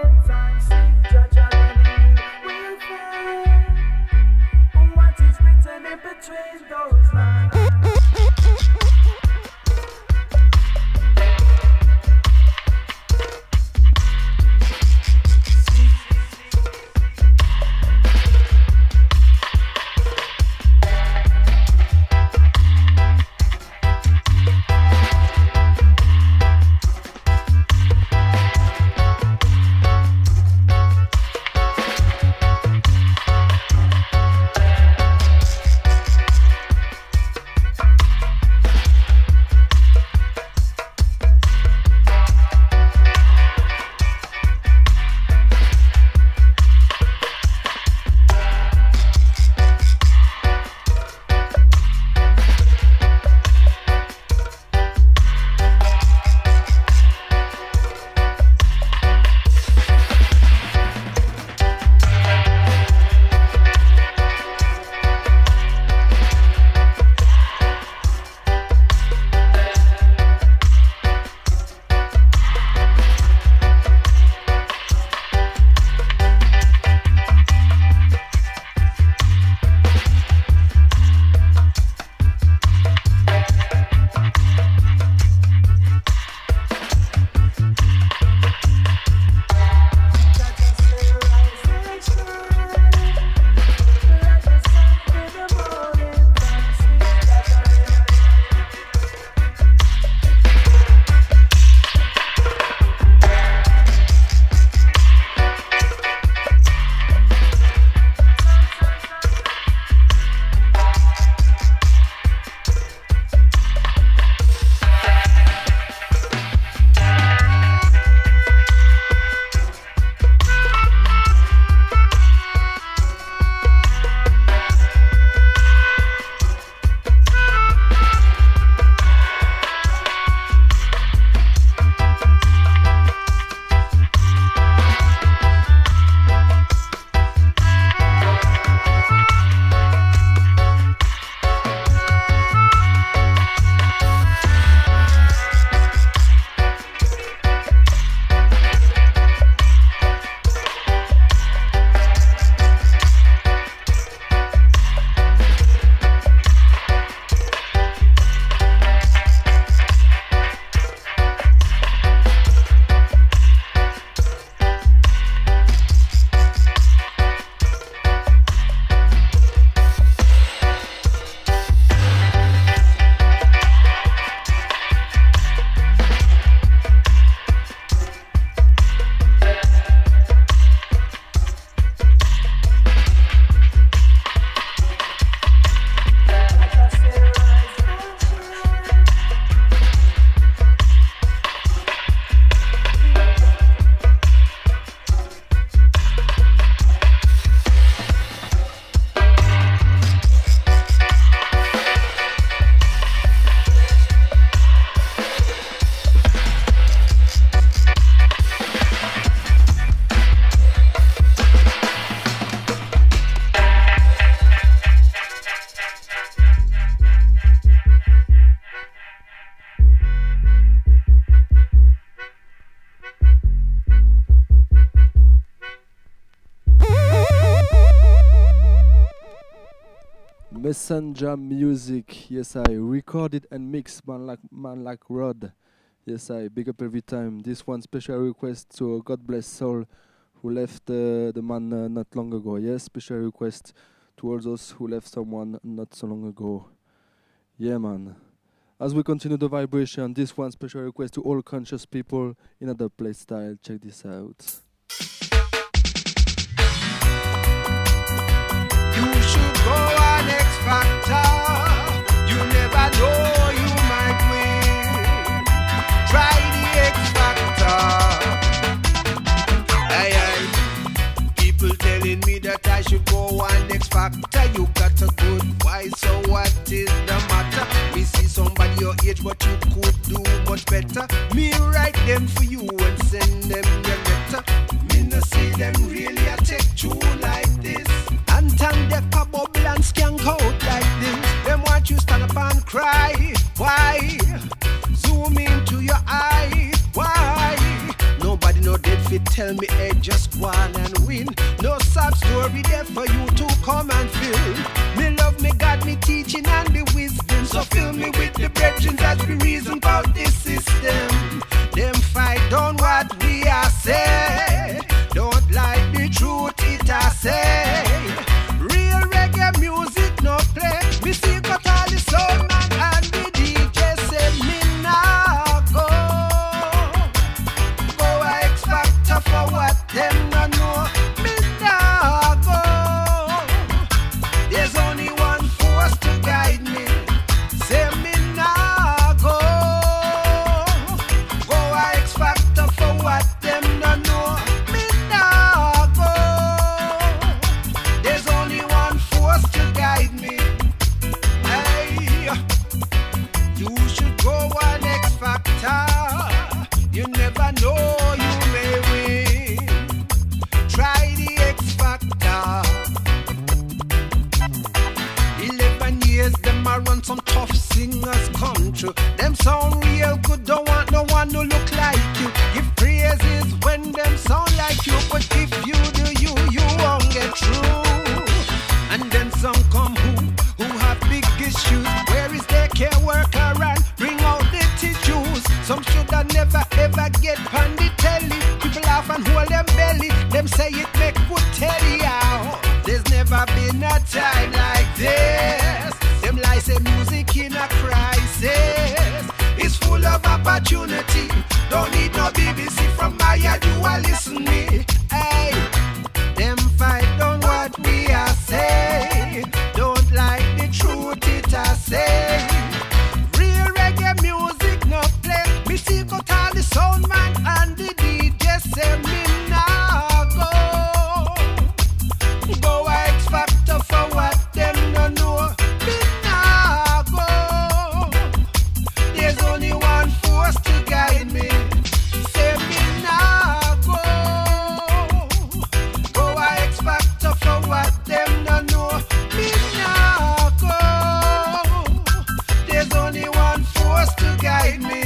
Messenger Music, yes I recorded and mixed man like man like Rod. Yes I big up every time. This one special request to God bless soul who left uh, the man uh, not long ago. Yes, special request to all those who left someone not so long ago. Yeah man. As we continue the vibration, this one special request to all conscious people in other play style. Check this out. You should go on X Factor. You never know, you might win. Try the X Factor. Aye, aye. much, but you could do much better. Me write them for you and send them your letter. Me no see them really a take true like this. And time they a bubble and skank out like this. Them want you stand up and cry. Why? Zoom into your eye. Why? Nobody no dead fit tell me, hey, just go on and win. No sad story there for you to come and fill. Me love me God, me teaching and the wisdom. So fill me with the brethren that's the reason about this system. Them fight on what we are say. Don't like the truth it I say. Real reggae music no play. Me see got all the sound man and the D J say me nah go. Go a X Factor for what them no know. Me nah go. There's only one force to guide me. Say me nah go. Go a X Factor for what them no know. Me nah go. There's only one force to guide me. Hey, you should go on X Factor. You never know, you may win. Try the X Factor. Eleven years, them a run some tough singers come true. Them sound real good, don't want no one to look like you. Give praises when them sound like you, but if you do you, you won't get through. And then some come who, who have big issues. Where is their care worker and bring out the tissues? Some should have never ever get on the telly. People laugh and hold them belly. Them say it make good telly out. There's never been a time like this. Them lies say music in a crisis. It's full of opportunity. Don't need no B B C from my yard, you a listen me. Hey, them fight on what we are say. Don't like the truth it I say. Real reggae music no play. Me see got all the sound man and the D J say me nah go. Go a X Factor for what them no know. Me nah go. There's only one force to guide me. Say me nah go. Go a X Factor for what them no know. Me nah go. There's only one force to guide me.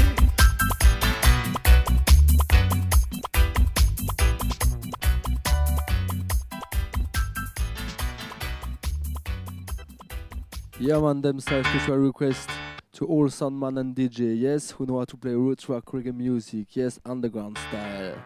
Yeah man, them style special request to all soundman and D J, yes, who know how to play roots rock reggae music, yes, underground style.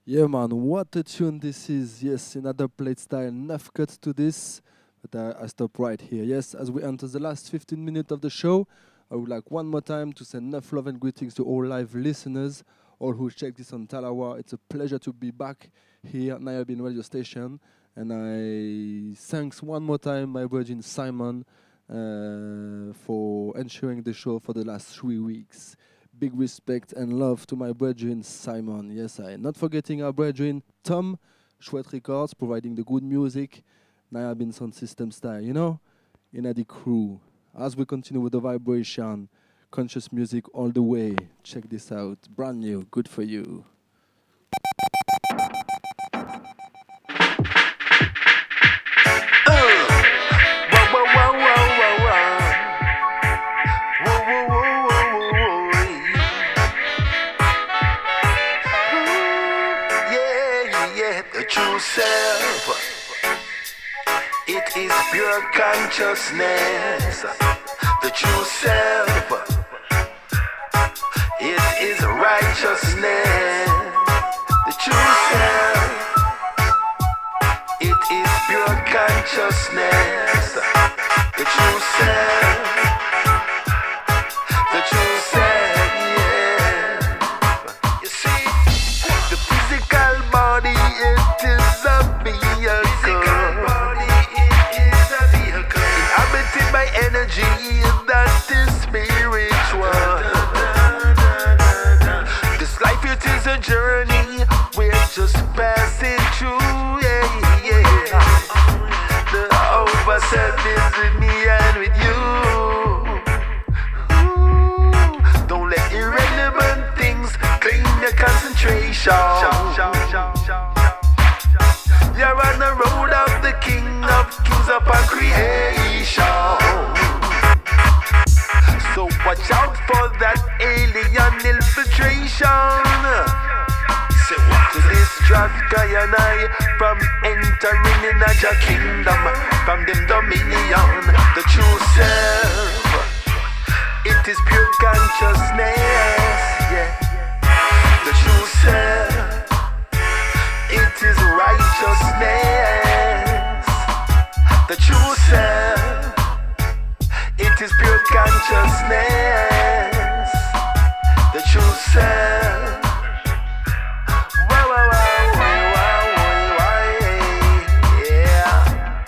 Yeah, man, what a tune this is. Yes, another plate style, enough cuts to this, but I, I stop right here. Yes, as we enter the last fifteen minutes of the show, I would like one more time to send enough love and greetings to all live listeners, all who check this on Talawa. It's a pleasure to be back here at Nayabin Radio Station, and I thanks one more time my virgin Simon uh, for ensuring the show for the last three weeks. Big respect and love to my brethren Simon. Yes, I not forgetting our brethren Tom, Chouette Records, providing the good music, Nayabin Sound System style, you know, in the crew. As we continue with the vibration, conscious music all the way. Check this out, brand new, good for you. It is pure consciousness, the true self. It is righteousness, the true self. It is pure consciousness, the true self. The true self, yeah. You see, the physical body, it is a vehicle. By energy that is spiritual. This life, it is a journey we're just passing through. Yeah, yeah. The overself is with me and with you. Ooh, don't let irrelevant things claim your concentration. You're on the road of the King of Kings upon creation. So watch out for that alien infiltration. Say what? To distract I and I from entering in a your kingdom, from them dominion. The true self, it is pure consciousness. Yeah, the true self, it is righteousness. The true self, it is pure consciousness. The true self. Wow, wow, wow, wow, wow, wow, yeah.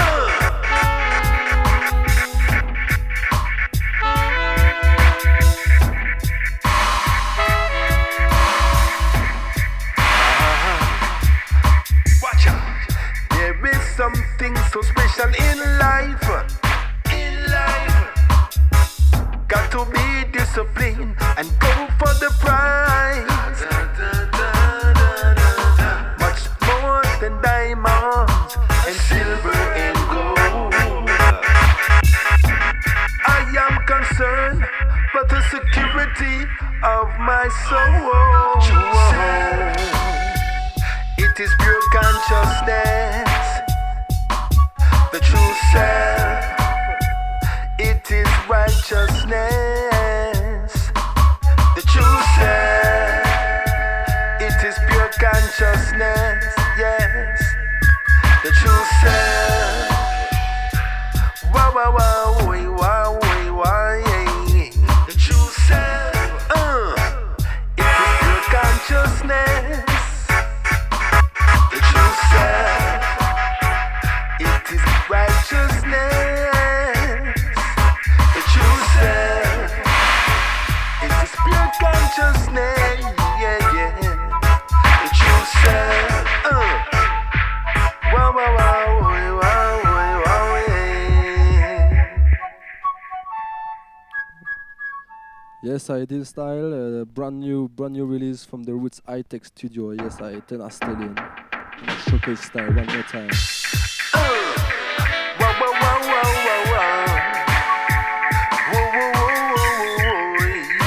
Watch out. There is something so special in life. In life. Got to be disciplined and go for the prize. Much more than diamonds and silver and gold. I am concerned for the security of my soul. It is pure consciousness, the true self. It is righteousness, the true self. It is pure consciousness, yes, the true self. Wow, wow, wow, wow, wow, wow, yeah. The true self. Uh, it is pure consciousness. The true self, it is righteousness. The true self, it is pure consciousness. Yeah, yeah. The true self. Uh. Wow, wow, wow, wow, wow, wow, yeah. Yes, I did style, uh, brand new, brand new release from the Roots High Tech Studio. Yes, I ten a stallion. Showcase style one more time. Uh, wow, wow, wow, wow, wow, wow. Whoa, whoa, whoa, whoa, whoa,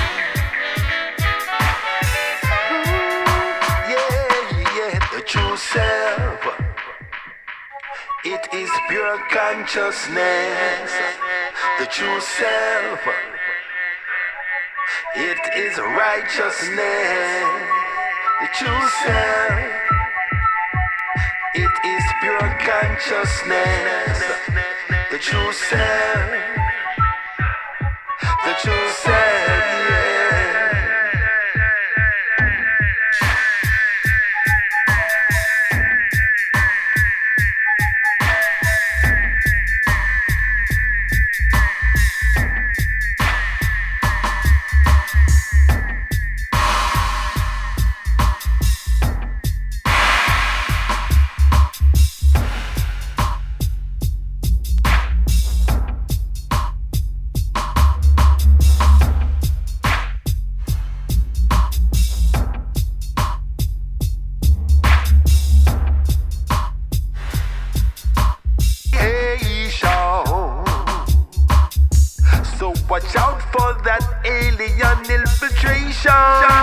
whoa. Yeah, yeah, the true self. It is pure consciousness. The true self. It is righteousness. The true self, it is pure consciousness. The true self, the true self, yeah. Watch out for that alien infiltration.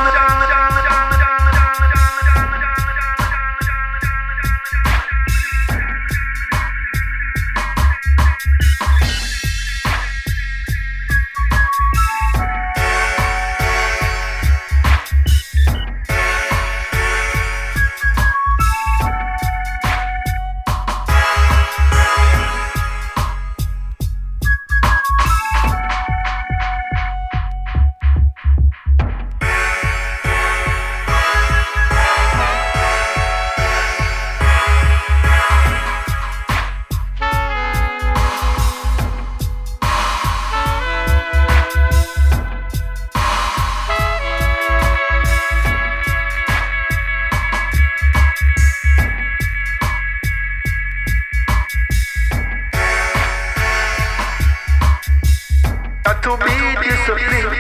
To be disciplined.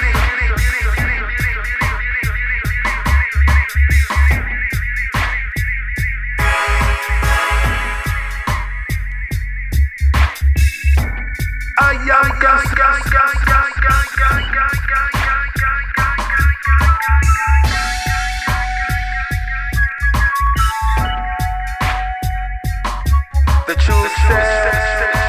I am gas, gas, gas, gas, gas, gas, gas, gas. The truth says.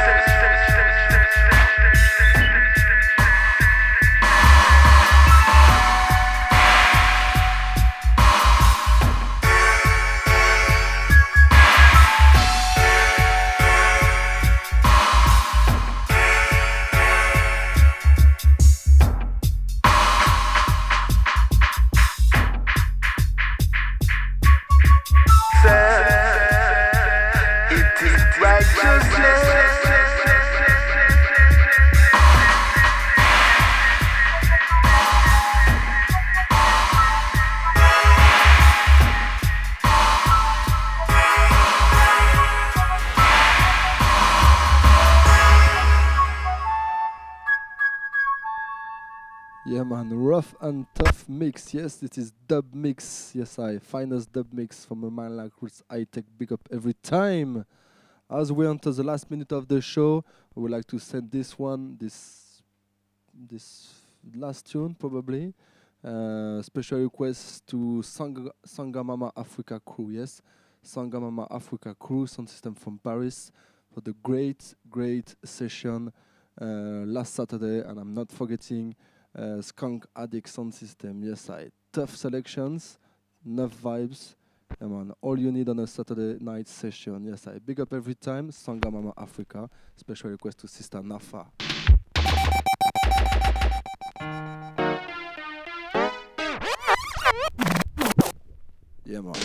Yeah, man, rough and tough mix. Yes, it is dub mix. Yes, I finest dub mix from a man like Roots High-Tech. Big up every time. As we enter the last minute of the show, I would like to send this one, this this last tune probably. Uh, special request to Sang- Sangamama Africa crew. Yes, Sangamama Africa crew, sound system from Paris, for the great, great session uh, last Saturday, and I'm not forgetting. Uh, Skunk Addict sound system, yes, I tough selections, enough vibes, yeah, man, all you need on a Saturday night session. Yes, I big up every time. Sangamama Africa, special request to Sister Nafa. Yeah, man.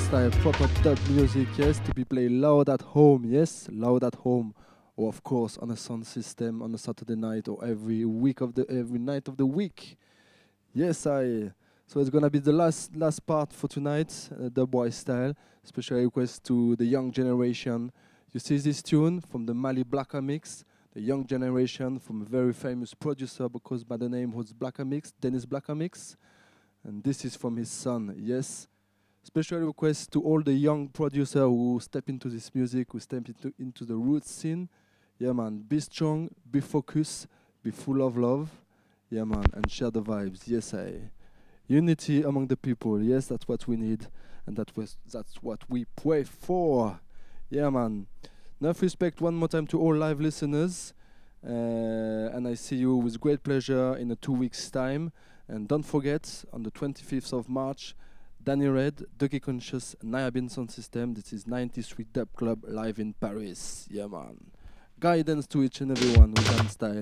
style, proper dub music, yes, to be played loud at home, yes, loud at home, or of course on a sound system on a Saturday night or every week of the every night of the week. Yes, I. So it's gonna be the last last part for tonight, uh, dubwise style. Special request to the young generation. You see this tune from the Mali Blacka Mix, the young generation from a very famous producer because by the name was Blacka Mix, Dennis Blacka Mix, and this is from his son. Yes. Special request to all the young producers who step into this music, who step into, into the roots scene. Yeah, man, be strong, be focused, be full of love. Yeah, man, and share the vibes. Yes, I. Unity among the people. Yes, that's what we need, and that was that's what we pray for. Yeah, man. Enough respect one more time to all live listeners, uh, and I see you with great pleasure in a two weeks time. And don't forget, on the twenty-fifth of March, Danny Red, Ducky Conscious, Naya Bin Sound System. This is ninety-three Dub Club live in Paris. Yeah, man. Guidance to each and every one with dance style.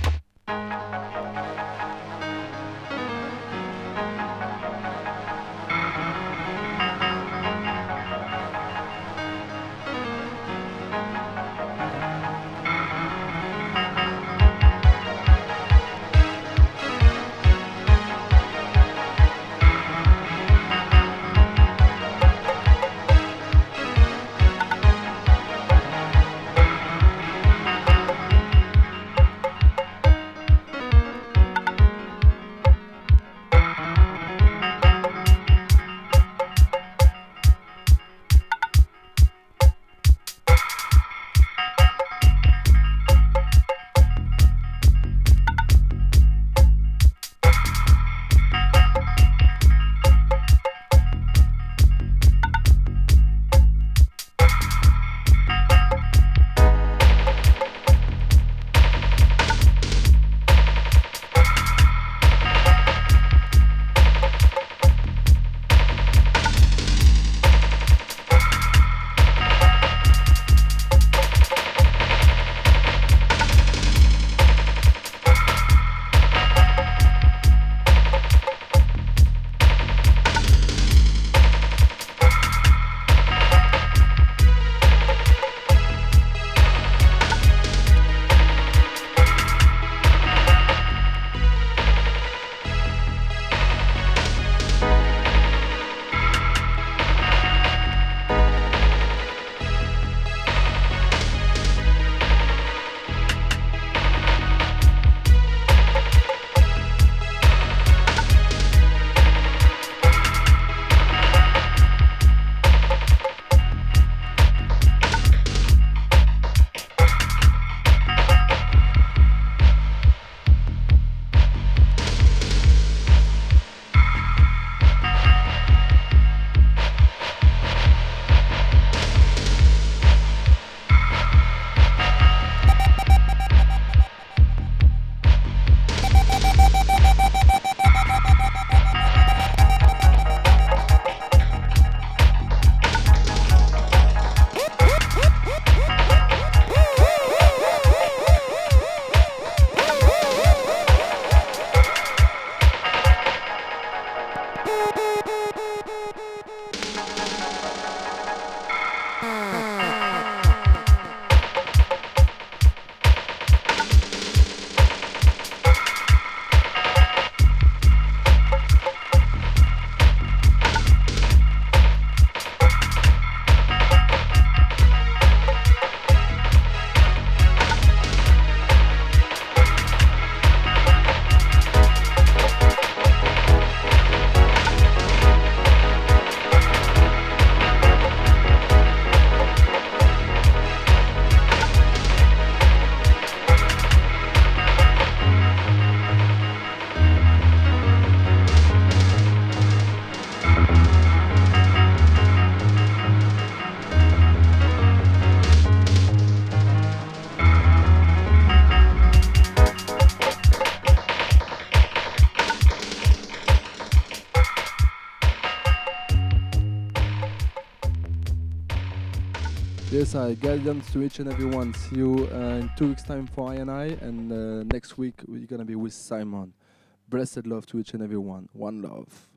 Yes, I guidance to each and every one. See you uh, in two weeks' time for I and I, and uh, next week we're gonna be with Simon. Blessed love to each and every one. One love.